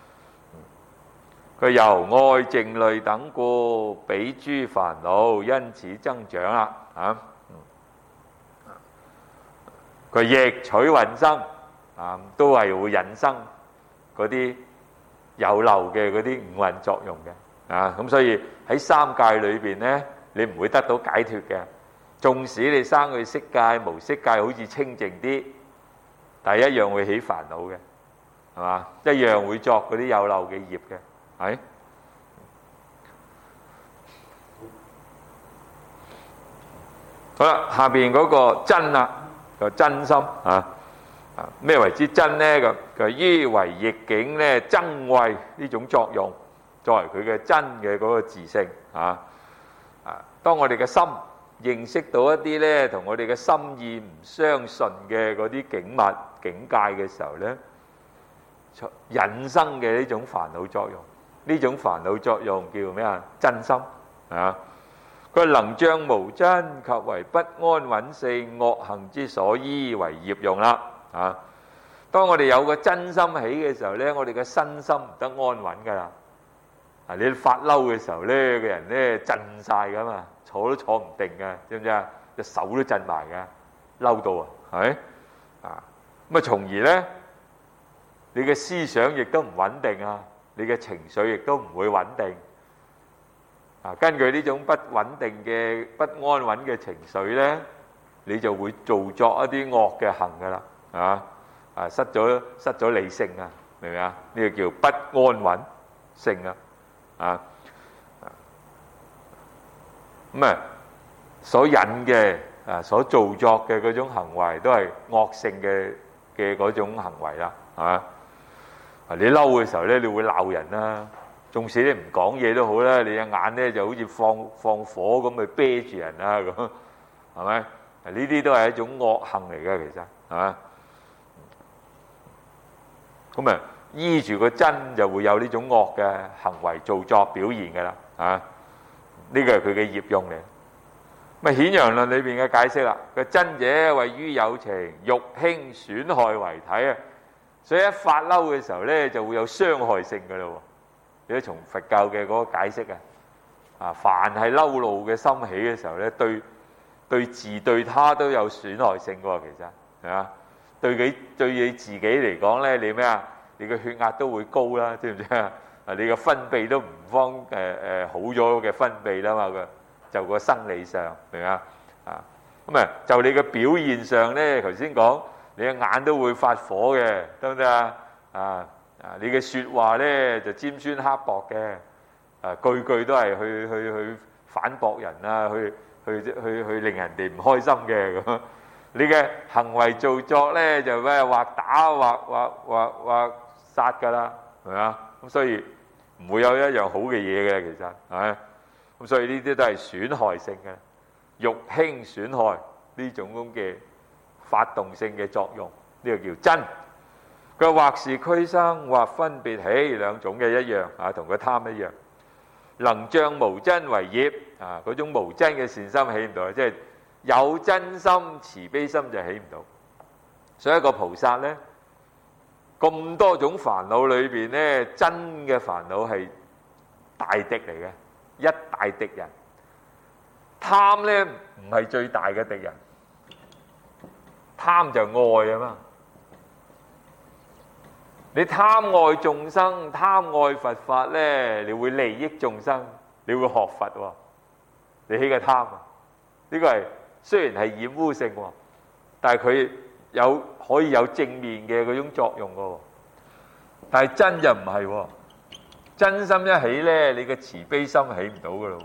A: 佢由愛靜慮等故，彼諸煩惱因此增長啦。啊，佢亦取蘊生啊，都係會引生嗰啲有漏嘅嗰啲五蘊作用嘅。啊，咁所以喺三界裏邊咧，你唔會得到解脫嘅。縱使你生去色界、無色界，好似清淨啲，但係一樣會起煩惱嘅，係嘛？一樣會作嗰啲有漏嘅業嘅。係，好啦，下邊嗰個真啦，個真心啊，啊咩為之真咧？咁佢於為逆境咧，增慧呢種作用，作為佢嘅真嘅嗰個自性啊啊！當我哋嘅心認識到一啲咧，同我哋嘅心意唔相順嘅嗰啲境物境界嘅時候咧，引生嘅呢種煩惱作用。呢種煩惱作用叫咩啊？真心啊！佢能將無真及為不安穩性惡行之所依為業用啦啊！當我哋有個真心起嘅時候咧，我哋嘅身心唔得安穩噶啦啊！你發嬲嘅時候咧，個人咧震晒噶嘛，坐都坐唔定噶，知唔知啊？隻手都震埋噶，嬲到啊，係咪啊？咁啊，從而咧，你嘅思想亦都唔穩定啊！你嘅情緒亦都唔會穩定啊！根據呢種不穩定嘅不安穩嘅情緒咧，你就會做作一啲惡嘅行噶啦，啊啊失咗失咗理性啊，明唔明啊？呢個叫不安穩性啊，啊咁啊所引嘅啊所做作嘅嗰種行為都係惡性嘅嘅嗰種行為啦，係嘛？啊！你嬲嘅時候咧，你會鬧人啦。縱使你唔講嘢都好啦，你隻眼咧就好似放放火咁去啤住人啦，咁係咪？ 呢啲都係一種惡行嚟嘅，其實係嘛？咁啊，依住個真就會有呢種惡嘅行為造作表現嘅啦，啊！呢個係佢嘅業用嚟。咁啊，顯揚論裏邊嘅解釋啦，個真者位於有情，欲輕損害為體啊，所以一發嬲嘅時候咧，就會有傷害性嘅咯。如果從佛教嘅嗰個解釋啊，啊，凡係嬲怒嘅心起嘅時候咧，對對自對他都有損害性嘅喎，其實係嘛？對你對你自己嚟講咧，你咩啊？你嘅血壓都會高啦，知唔知啊？啊，你嘅分泌都唔方誒誒好咗嘅分泌啦嘛，個就個生理上明啊？啊咁啊，就你嘅表現上咧，頭先講你嘅眼都會發火嘅，得唔得啊？啊啊，你嘅説話咧就尖酸刻薄嘅，啊句句都係去去去反駁人啊，去去去去令人哋唔開心嘅咁。你嘅行為造作咧就咩或打或或或或殺㗎啦，係咪啊？咁所以唔會有一樣好嘅嘢嘅，其實係咪？咁所以呢啲都係損害性嘅，欲輕損害呢種咁嘅發動性嘅作用，呢個叫真。佢或是俱生，或分別起，兩種嘅一樣啊，同個貪一樣。能障無真為業啊，嗰種無真嘅善心起唔到，即係有真心慈悲心就起唔到。所以一個菩薩咧，咁多種煩惱裏邊咧，真嘅煩惱係大敵嚟嘅，一大敵人。貪咧唔係最大嘅敵人，貪就愛啊嘛。你貪愛眾生，貪愛佛法咧，你會利益眾生，你會學佛喎。你起個貪啊，呢個係雖然係染污性喎，但係佢有可以有正面嘅嗰種作用嘅喎。但係真就唔係喎，真心一起咧，你嘅慈悲心起唔到嘅咯喎，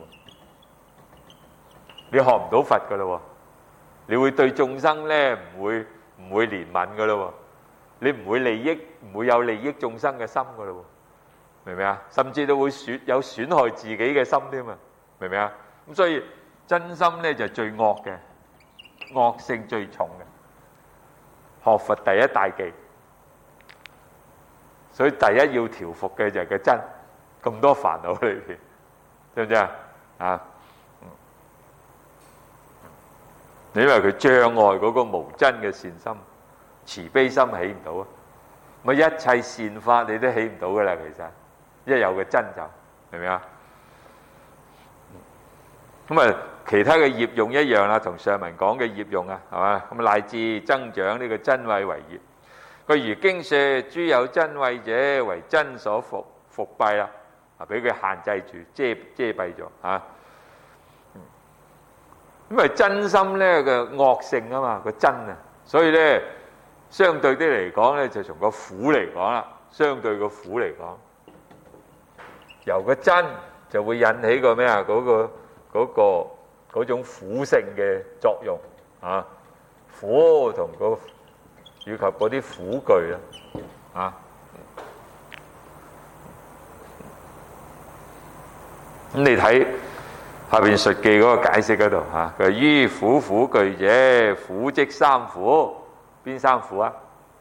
A: 你學唔到佛嘅咯喎，你會對眾生咧唔會唔會憐憫嘅咯喎。你唔會利益，唔會有利益眾生嘅心噶咯喎，明唔明啊？甚至都會損有損害自己嘅心添啊，明唔明啊？咁所以真心咧就最惡嘅，惡性最重嘅，學佛第一大忌。所以第一要調伏嘅就係個真，咁多煩惱裏邊，知唔知啊？啊，因為佢障礙嗰個無真嘅善心。慈悲心起唔到啊！咪一切善法你都起唔到噶啦，其實一有個真就明唔明啊？咁啊，其他嘅業用一樣啦，同上文講嘅業用啊，係嘛？咁乃至增長呢個真慧為業。佢如經說，諸有真慧者，為真所伏伏蔽啦，啊，俾佢限制住，遮遮蔽咗啊。因為真心咧嘅惡性啊嘛，個真啊，所以咧。相對啲嚟講咧，就從個苦嚟講啦。相對個苦嚟講，由個真就會引起個咩啊？嗰個嗰個嗰種苦性嘅作用啊，苦同個以及嗰啲苦具啦啊。咁你睇下邊述記嗰個解釋嗰度嚇，佢於苦苦具者，苦即三苦。邊三苦啊？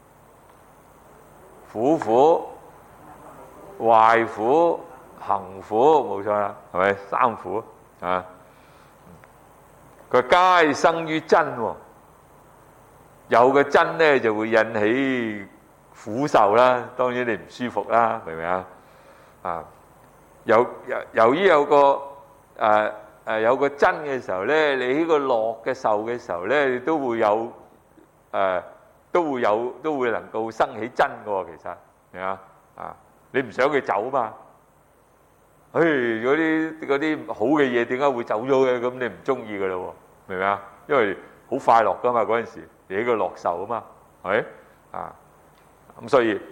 A: 苦苦、壞苦、行苦，冇錯啦，係咪？三苦啊！佢皆生於真喎，有個真咧就會引起苦受啦，當然你唔舒服啦，明唔明啊？啊，由由由於有個誒誒、呃、有個真嘅時候咧，你呢個樂嘅受嘅時候咧，你都會有。誒、呃、都會有都會能夠生起真嘅喎，其實明啊？啊，你唔想佢走嘛？誒，嗰啲嗰啲好嘅嘢點解會走咗嘅？咁你唔中意嘅咯喎，明唔明啊？因為好快樂噶嘛，嗰陣時你喺個樂受啊嘛，係咪啊？咁所以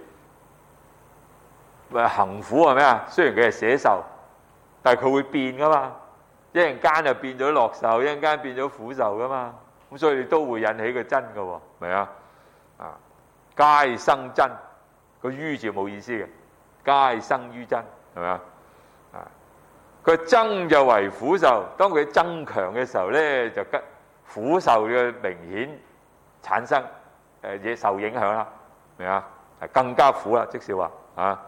A: 咪行苦係咩啊？雖然佢係捨受，但係佢會變噶嘛，一陣間就變咗樂受，一陣間變咗苦受噶嘛。咁所以你都會引起個真嘅喎，明啊？啊，皆生真，個於字冇意思嘅，皆生於真，係咪啊？啊，佢增就為苦受，當佢增強嘅時候咧，就吉苦受嘅明顯產生誒嘢受影響啦，明啊？係更加苦啦，即是話啊，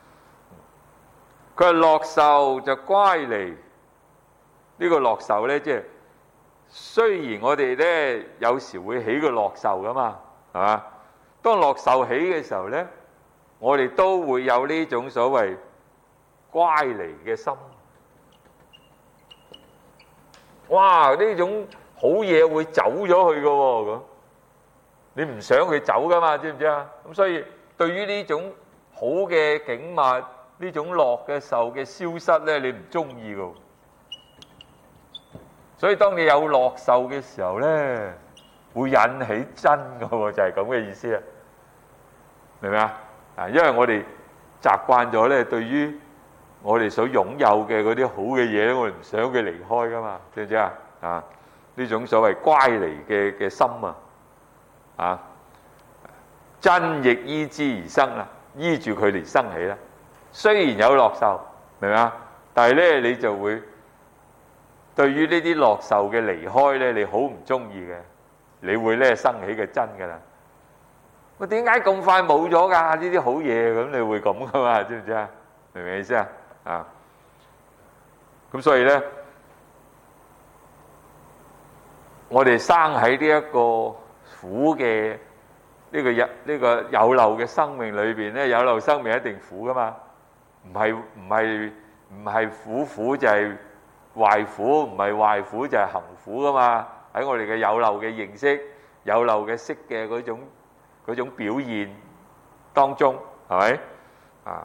A: 佢話樂受就乖離。呢個樂受咧，即係雖然我哋咧有時會起個樂受噶嘛，係嘛？當樂受起嘅時候咧，我哋都會有呢種所謂乖離嘅心。哇！呢種好嘢會走咗去嘅喎，咁你唔想佢走噶嘛？知唔知啊？咁所以對於呢種好嘅景物，呢種樂嘅受嘅消失咧，你唔中意嘅。所以當你有樂受嘅時候咧，會引起憎嘅喎，就係咁嘅意思啊！明唔明啊？啊，因為我哋習慣咗咧，對於我哋所擁有嘅嗰啲好嘅嘢咧，我哋唔想佢離開噶嘛，知唔知啊？啊，呢種所謂乖離嘅嘅心啊，啊，憎亦依之而生啦，依住佢嚟生起啦。雖然有樂受，明唔明啊？但係咧，你就會對於呢啲樂受嘅離開咧，你好唔中意嘅，你會咧生起嘅憎噶啦。我點解咁快冇咗㗎？呢啲好嘢咁，你會咁噶嘛？知唔知啊？明唔明意思啊？啊，咁所以咧，我哋生喺呢一個苦嘅呢個有呢個有漏嘅生命裏邊咧，有漏生命一定苦噶嘛？唔係唔係唔係苦苦就係壞苦，唔係壞苦就係行苦噶嘛？喺我哋嘅有漏嘅認識、有漏嘅識嘅嗰種嗰種表現當中，係咪啊？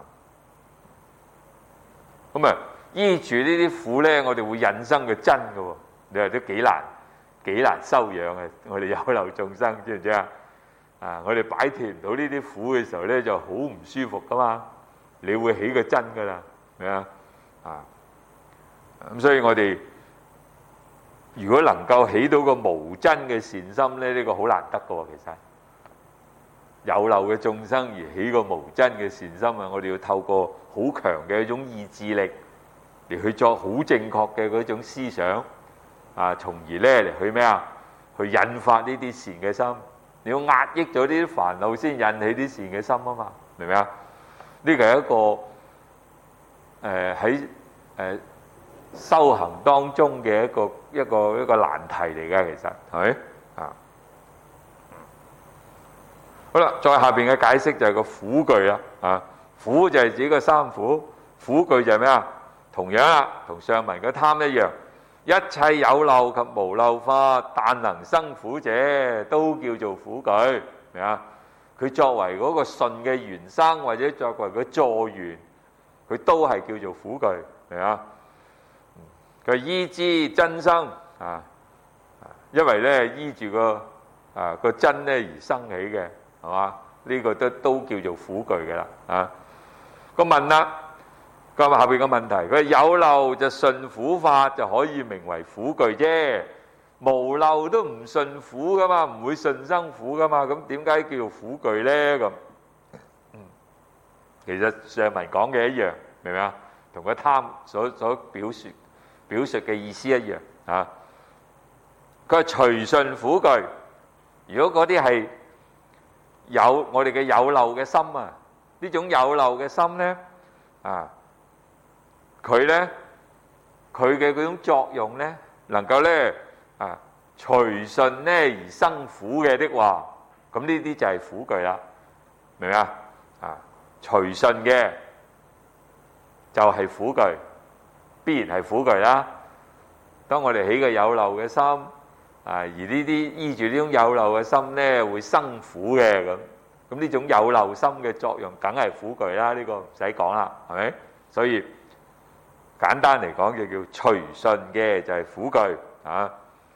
A: 咁啊，依住呢啲苦咧，我哋會引生嘅憎嘅喎。你話都幾難幾難修養嘅，我哋有漏眾生，知唔知啊？啊，我哋擺脫唔到呢啲苦嘅時候咧，就好唔舒服噶嘛。你會起個憎噶啦，明啊？啊，咁所以我哋如果能夠起到個無憎嘅善心咧，呢個好難得嘅喎。其實有漏嘅眾生而起個無憎嘅善心啊，我哋要透過好強嘅一種意志力嚟去作好正確嘅嗰種思想啊，從而咧嚟去咩啊？去引發呢啲善嘅心。你要壓抑咗呢啲煩惱先引起啲善嘅心啊嘛，明唔明啊？呢個係一個誒喺誒修行當中嘅一個一個一個難題嚟嘅，其實係咪啊？好啦，再下邊嘅解釋就係個苦句啦。啊，苦就係指個三苦，苦句就係咩啊？同樣啦，同上文嘅貪一樣，一切有漏及無漏法，但能生苦者，都叫做苦句，明啊？佢作為嗰個順嘅緣生，或者作為個助緣，佢都係叫做苦句，明啊？佢依之真生啊，因為咧依住個啊個真咧而生起嘅，係嘛？呢個都都叫做苦句嘅啦。啊，個問啦，咁下邊個問題，佢有漏就順苦法就可以名為苦句啫。無漏都唔順苦噶嘛，唔會順生苦噶嘛，咁點解叫做苦句咧？咁，嗯，其實上文講嘅一樣，明唔明啊？同個貪所所表述表述嘅意思一樣啊。佢係隨順苦句，如果嗰啲係有我哋嘅有漏嘅心啊，呢種有漏嘅心咧啊，佢咧佢嘅嗰種作用咧，能夠咧。啊，隨順咧而生苦嘅的話，咁呢啲就係苦句啦，明唔明啊？啊，隨順嘅就係苦句，必然係苦句啦。當我哋起個有漏嘅心，啊，而呢啲依住呢種有漏嘅心咧，會生苦嘅咁，咁呢種有漏心嘅作用，梗係苦句啦。呢個唔使講啦，係咪？所以簡單嚟講，就叫隨順嘅就係苦句啊。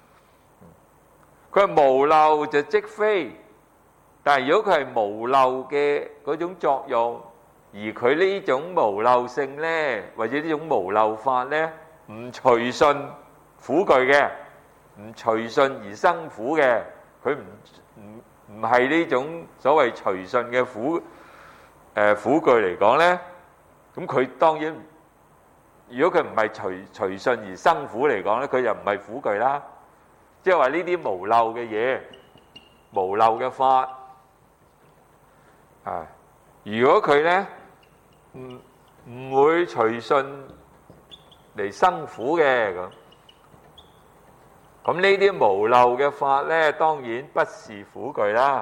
A: 佢係無漏就即非，但係如果佢係無漏嘅嗰種作用，而佢呢種無漏性咧，或者呢種無漏法咧，唔隨順苦句嘅，唔隨順而生苦嘅，佢唔唔唔係呢種所謂隨順嘅苦誒苦句嚟講咧，咁佢當然，如果佢唔係隨隨順而生苦嚟講咧，佢就唔係苦句啦。 即係話呢啲無漏嘅嘢，無漏嘅法啊。如果佢咧唔唔會隨順嚟生苦嘅咁，咁呢啲無漏嘅法咧，當然不是苦具啦。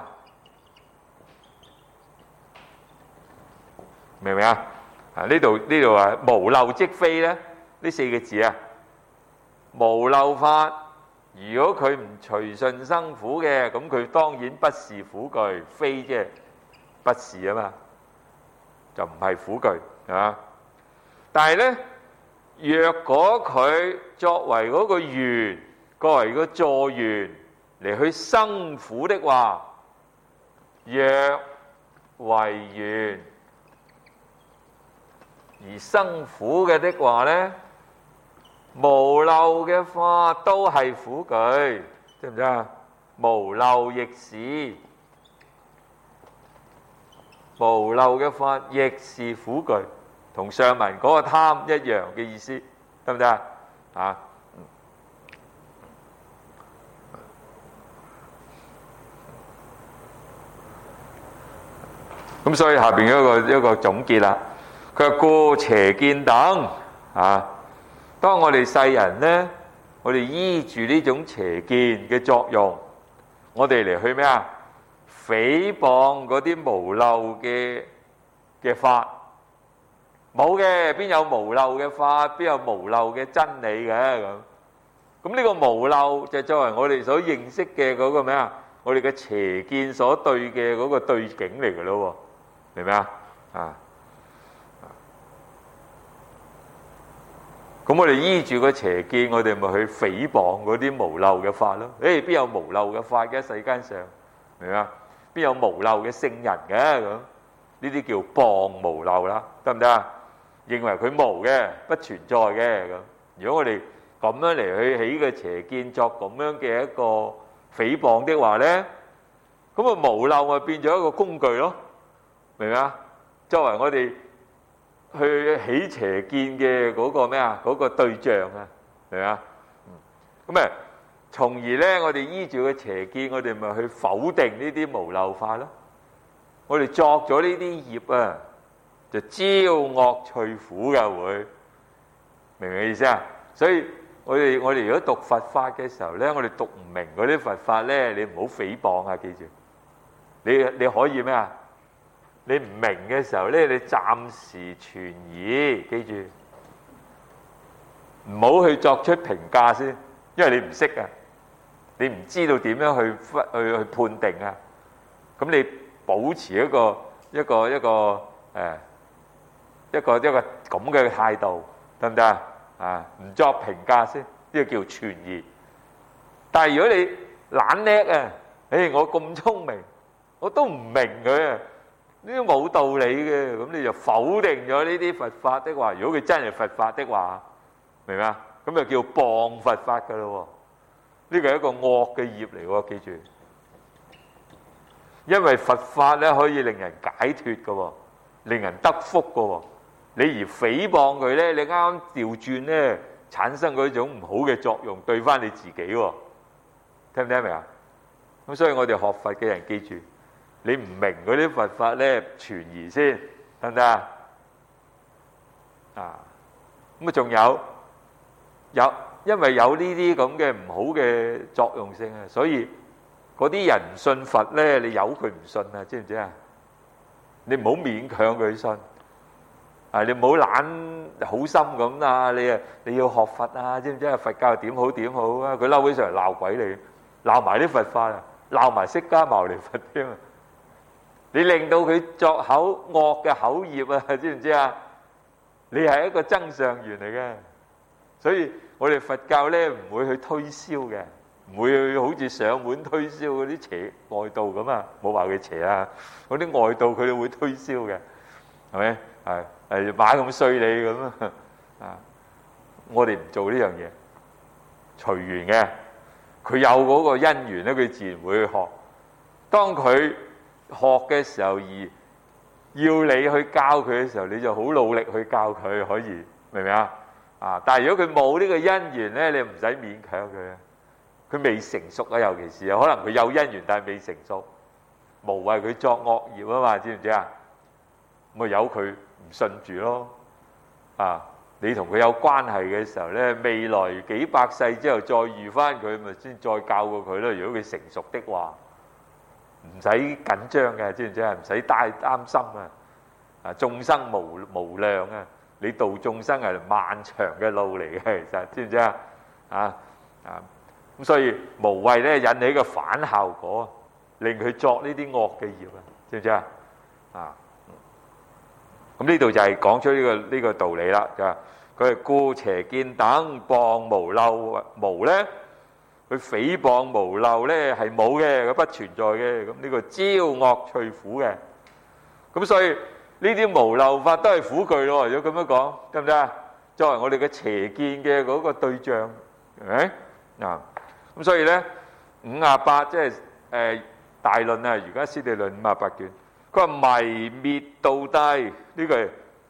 A: 明唔明啊？啊呢度呢度啊無漏即非咧，呢四個字啊，無漏法，如果佢唔隨順生苦嘅，咁佢當然不是苦具，非即係不是啊嘛，就唔係苦具啊。但係咧，若果佢作為嗰個緣，作為個助緣嚟去生苦的話，若為緣而生苦嘅的話咧，無漏嘅法都係苦具，知唔知啊？無漏亦是，無漏嘅法亦是苦具，同上文嗰個貪一樣嘅意思，得唔得啊？啊，咁所以下邊一個一個總結啦。佢話故邪見等啊，當我哋世人呢，我哋依住呢種邪見嘅作用，我哋嚟去咩啊？誹謗嗰啲無漏嘅嘅法，冇嘅，邊有無漏嘅法？邊有無漏嘅真理嘅咁？咁呢個無漏就作為我哋所認識嘅嗰個咩啊？我哋嘅邪見所對嘅嗰個對境嚟嘅咯，明唔明啊？啊！咁我哋依住個邪見，我哋咪去誹謗嗰啲無漏嘅法咯。誒，邊有無漏嘅法嘅世間上，明嘛？邊有無漏嘅聖人嘅咁？呢啲叫謗無漏啦，得唔得啊？認為佢無嘅，不存在嘅咁。如果我哋咁樣嚟去起個邪見，作咁樣嘅一個誹謗的話咧，咁啊無漏咪變咗一個工具咯，明嘛？作為我哋去起邪見嘅嗰個咩啊？嗰個對象啊，係咪啊？咁啊，從而咧，我哋依住個邪見，我哋咪去否定呢啲無漏法咯。我哋作咗呢啲業啊，就招惡趣苦嘅會，明唔明意思啊？所以我哋我哋如果讀佛法嘅時候咧，我哋讀唔明嗰啲佛法咧，你唔好誹謗啊！記住，你你可以咩啊？你唔明嘅時候咧，你暫時存疑，記住，唔好去作出評價先，因為你唔識啊，你唔知道點樣去去去判定啊。咁你保持一個一個一個誒、呃、一個一個咁嘅態度，得唔得啊？啊，唔作評價先，呢個叫存疑。但係如果你懶叻啊，誒我咁聰明，我都唔明佢啊。呢啲冇道理嘅，咁你就否定咗呢啲佛法的話。如果佢真係佛法的話，明唔明啊？咁就叫謗佛法噶咯。呢個係一個惡嘅業嚟喎，記住。因為佛法咧可以令人解脫嘅，令人得福嘅。你而誹謗佢咧，你啱啱調轉咧，產生嗰種唔好嘅作用，對翻你自己喎。聽唔聽明啊？咁所以我哋學佛嘅人記住。你唔明嗰啲佛法咧，存疑先，得唔得啊？啊，咁啊，仲有有，因為有呢啲咁嘅唔好嘅作用性啊，所以嗰啲人唔信佛咧，你由佢唔信啊，知唔知啊？你唔好勉強佢信，啊，你唔好懶好心咁啊！你啊，你要學佛啊，知唔知啊？佛教點好點好啊！佢嬲起上嚟鬧鬼你，鬧埋啲佛法啊，鬧埋釋迦牟尼佛添啊！你令到佢作口惡嘅口業啊，知唔知啊？你係一個增上緣嚟嘅，所以我哋佛教咧唔會去推銷嘅，唔會去好似上門推銷嗰啲邪外道咁啊！冇話佢邪啊，嗰啲外道佢哋會推銷嘅，係咪？係係買咁衰你咁啊！啊，我哋唔做呢樣嘢，隨緣嘅。佢有嗰個因緣咧，佢自然會去學。當佢學嘅時候，而要你去教佢嘅時候，你就好努力去教佢，可以明唔明啊？啊！但係如果佢冇呢個因緣咧，你唔使勉強佢， 佢未成熟啊，尤其是啊，可能佢有姻緣但係未成熟，無謂佢作惡業啊嘛，知唔知啊？咪由佢唔信住咯。啊，你同佢有關係嘅時候咧，未來幾百世之後再遇翻佢，咪先再教過佢咯。如果佢成熟的話，唔使緊張嘅，知唔知啊？唔使擔擔心啊！啊，眾生無無量啊！你度眾生係漫長嘅路嚟嘅，其實知唔知啊？啊啊咁，所以無謂咧引起個反效果，令佢作呢啲惡嘅業啊，知唔知啊？啊，咁呢度就係講出呢個呢個道理啦，就係佢係故邪見等謗無漏無咧，佢誹謗無漏咧係冇嘅，佢不存在嘅，咁呢個招惡趣苦嘅，咁所以呢啲無漏法都係苦具咯。如果咁樣講，得唔得啊？作為我哋嘅邪見嘅嗰個對象，係咪嗱？咁所以咧五廿八即係誒大論啊，而家師地論五廿八卷，佢話迷滅道諦呢個，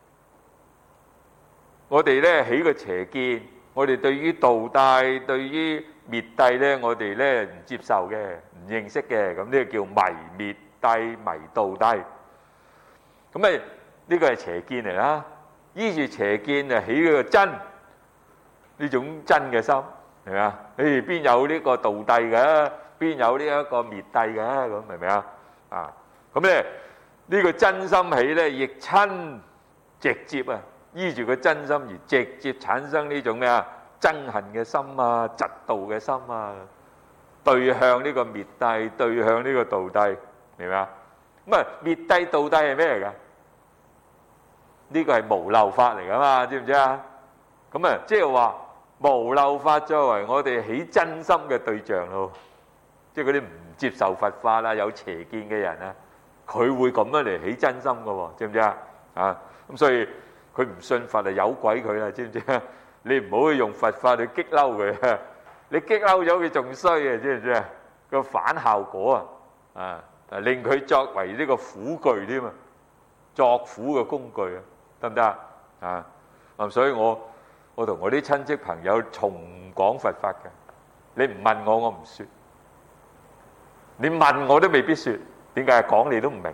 A: 我哋咧起個邪見，我哋對於道諦、對於滅諦咧，我哋咧唔接受嘅、唔認識嘅，咁呢個叫迷滅諦、迷道諦。咁咪呢個係邪見嚟啦，依住邪見就起個真呢種真嘅心，係咪啊？誒邊有呢個道諦嘅？邊有呢一個滅諦嘅？咁明唔明啊？啊，咁咧呢個真心起咧，亦親直接啊，依住個真心而直接產生呢種咩啊？憎恨嘅心啊，嫉妒嘅心啊，對向呢個滅諦，對向呢個道諦，明唔明啊？咁啊，滅諦道諦係咩嚟㗎？呢個係無漏法嚟噶嘛，知唔知啊？咁啊，即係話無漏法作為我哋起真心嘅對象咯，即係嗰啲唔接受佛法啦、有邪見嘅人啊，佢會咁樣嚟起真心噶喎，知唔知啊？啊，咁所以佢唔信佛啊，有鬼佢啦，知唔知啊？你唔好去用佛法去激嬲佢，你激嬲咗佢仲衰啊，知唔知啊？個反效果啊，啊，令佢作為呢個苦具添啊，作苦嘅工具啊。得唔得啊？啊，咁所以我我同我啲親戚朋友從唔講佛法嘅。你唔問我，我唔説；你問我都未必説。點解？講你都唔明，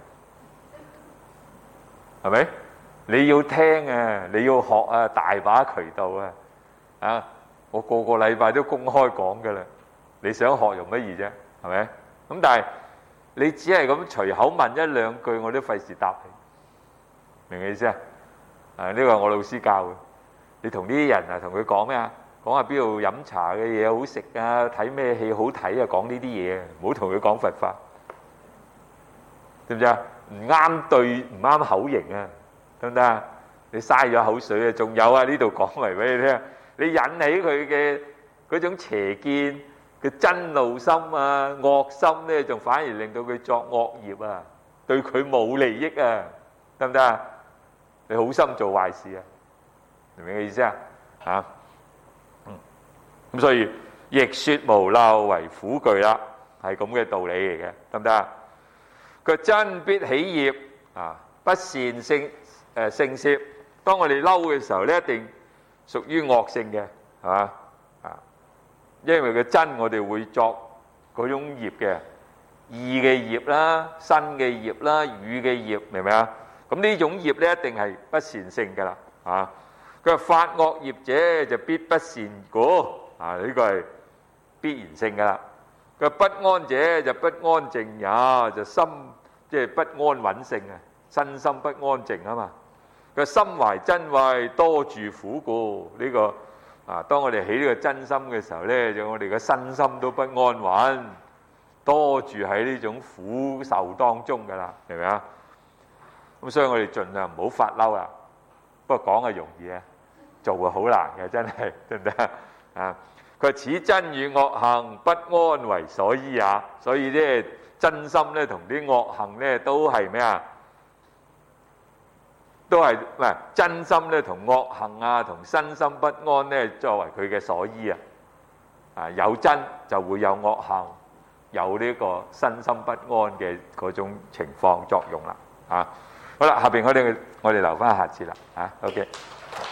A: 係咪？你要聽啊，你要學啊，大把渠道啊！啊，我個個禮拜都公開講㗎啦。你想學容乜易啫？係咪？咁但係你只係咁隨口問一兩句，我都費事答你。明唔明意思啊？啊！呢個係我老師教嘅。你同呢啲人啊，同佢講咩啊？講下邊度飲茶嘅嘢好食啊，睇咩戲好睇啊，講呢啲嘢啊，唔好同佢講佛法，知唔知啊？唔啱對，唔啱口型啊，得唔得啊？你嘥咗口水啊！仲有啊，呢度講嚟俾你聽，你引起佢嘅嗰種邪見嘅瞋怒心啊、惡心咧，仲反而令到佢作惡業啊，對佢冇利益啊，得唔得啊？你好心做壞事啊，明唔明嘅意思啊？嚇，嗯，咁所以亦説無漏為苦具啦，係咁嘅道理嚟嘅，得唔得啊？佢真必起業啊，不善性誒性攝。當我哋嬲嘅時候咧，一定屬於惡性嘅，係嘛啊？因為佢真，我哋會作嗰種業嘅義嘅業啦、身嘅業啦、語嘅業，明唔明啊？咁呢種業咧，一定係不善性㗎啦，啊！佢話發惡業者就必不善果，啊！呢個係必然性㗎啦。佢話不安者就不安靜也，就心即係不安穩性啊，身心不安靜啊嘛。佢心懷真慧，多住苦故，呢個啊，當我哋起呢個真心嘅時候咧，就我哋嘅身心都不安穩，多住喺呢種苦受當中㗎啦，明唔明啊？咁所以我哋盡量唔好發嬲啦。不過講係容易啊，做係好難嘅，真係得唔得啊？佢話此真與惡行不安為所依也。所以咧，真心咧同啲惡行咧都係咩啊？都係唔係真心咧同惡行啊，同身心不安咧作為佢嘅所依啊。啊，有真就會有惡行，有呢個身心不安嘅嗰種情況作用啦。啊！好啦，下邊我哋我哋留翻下次啦，嚇，OK。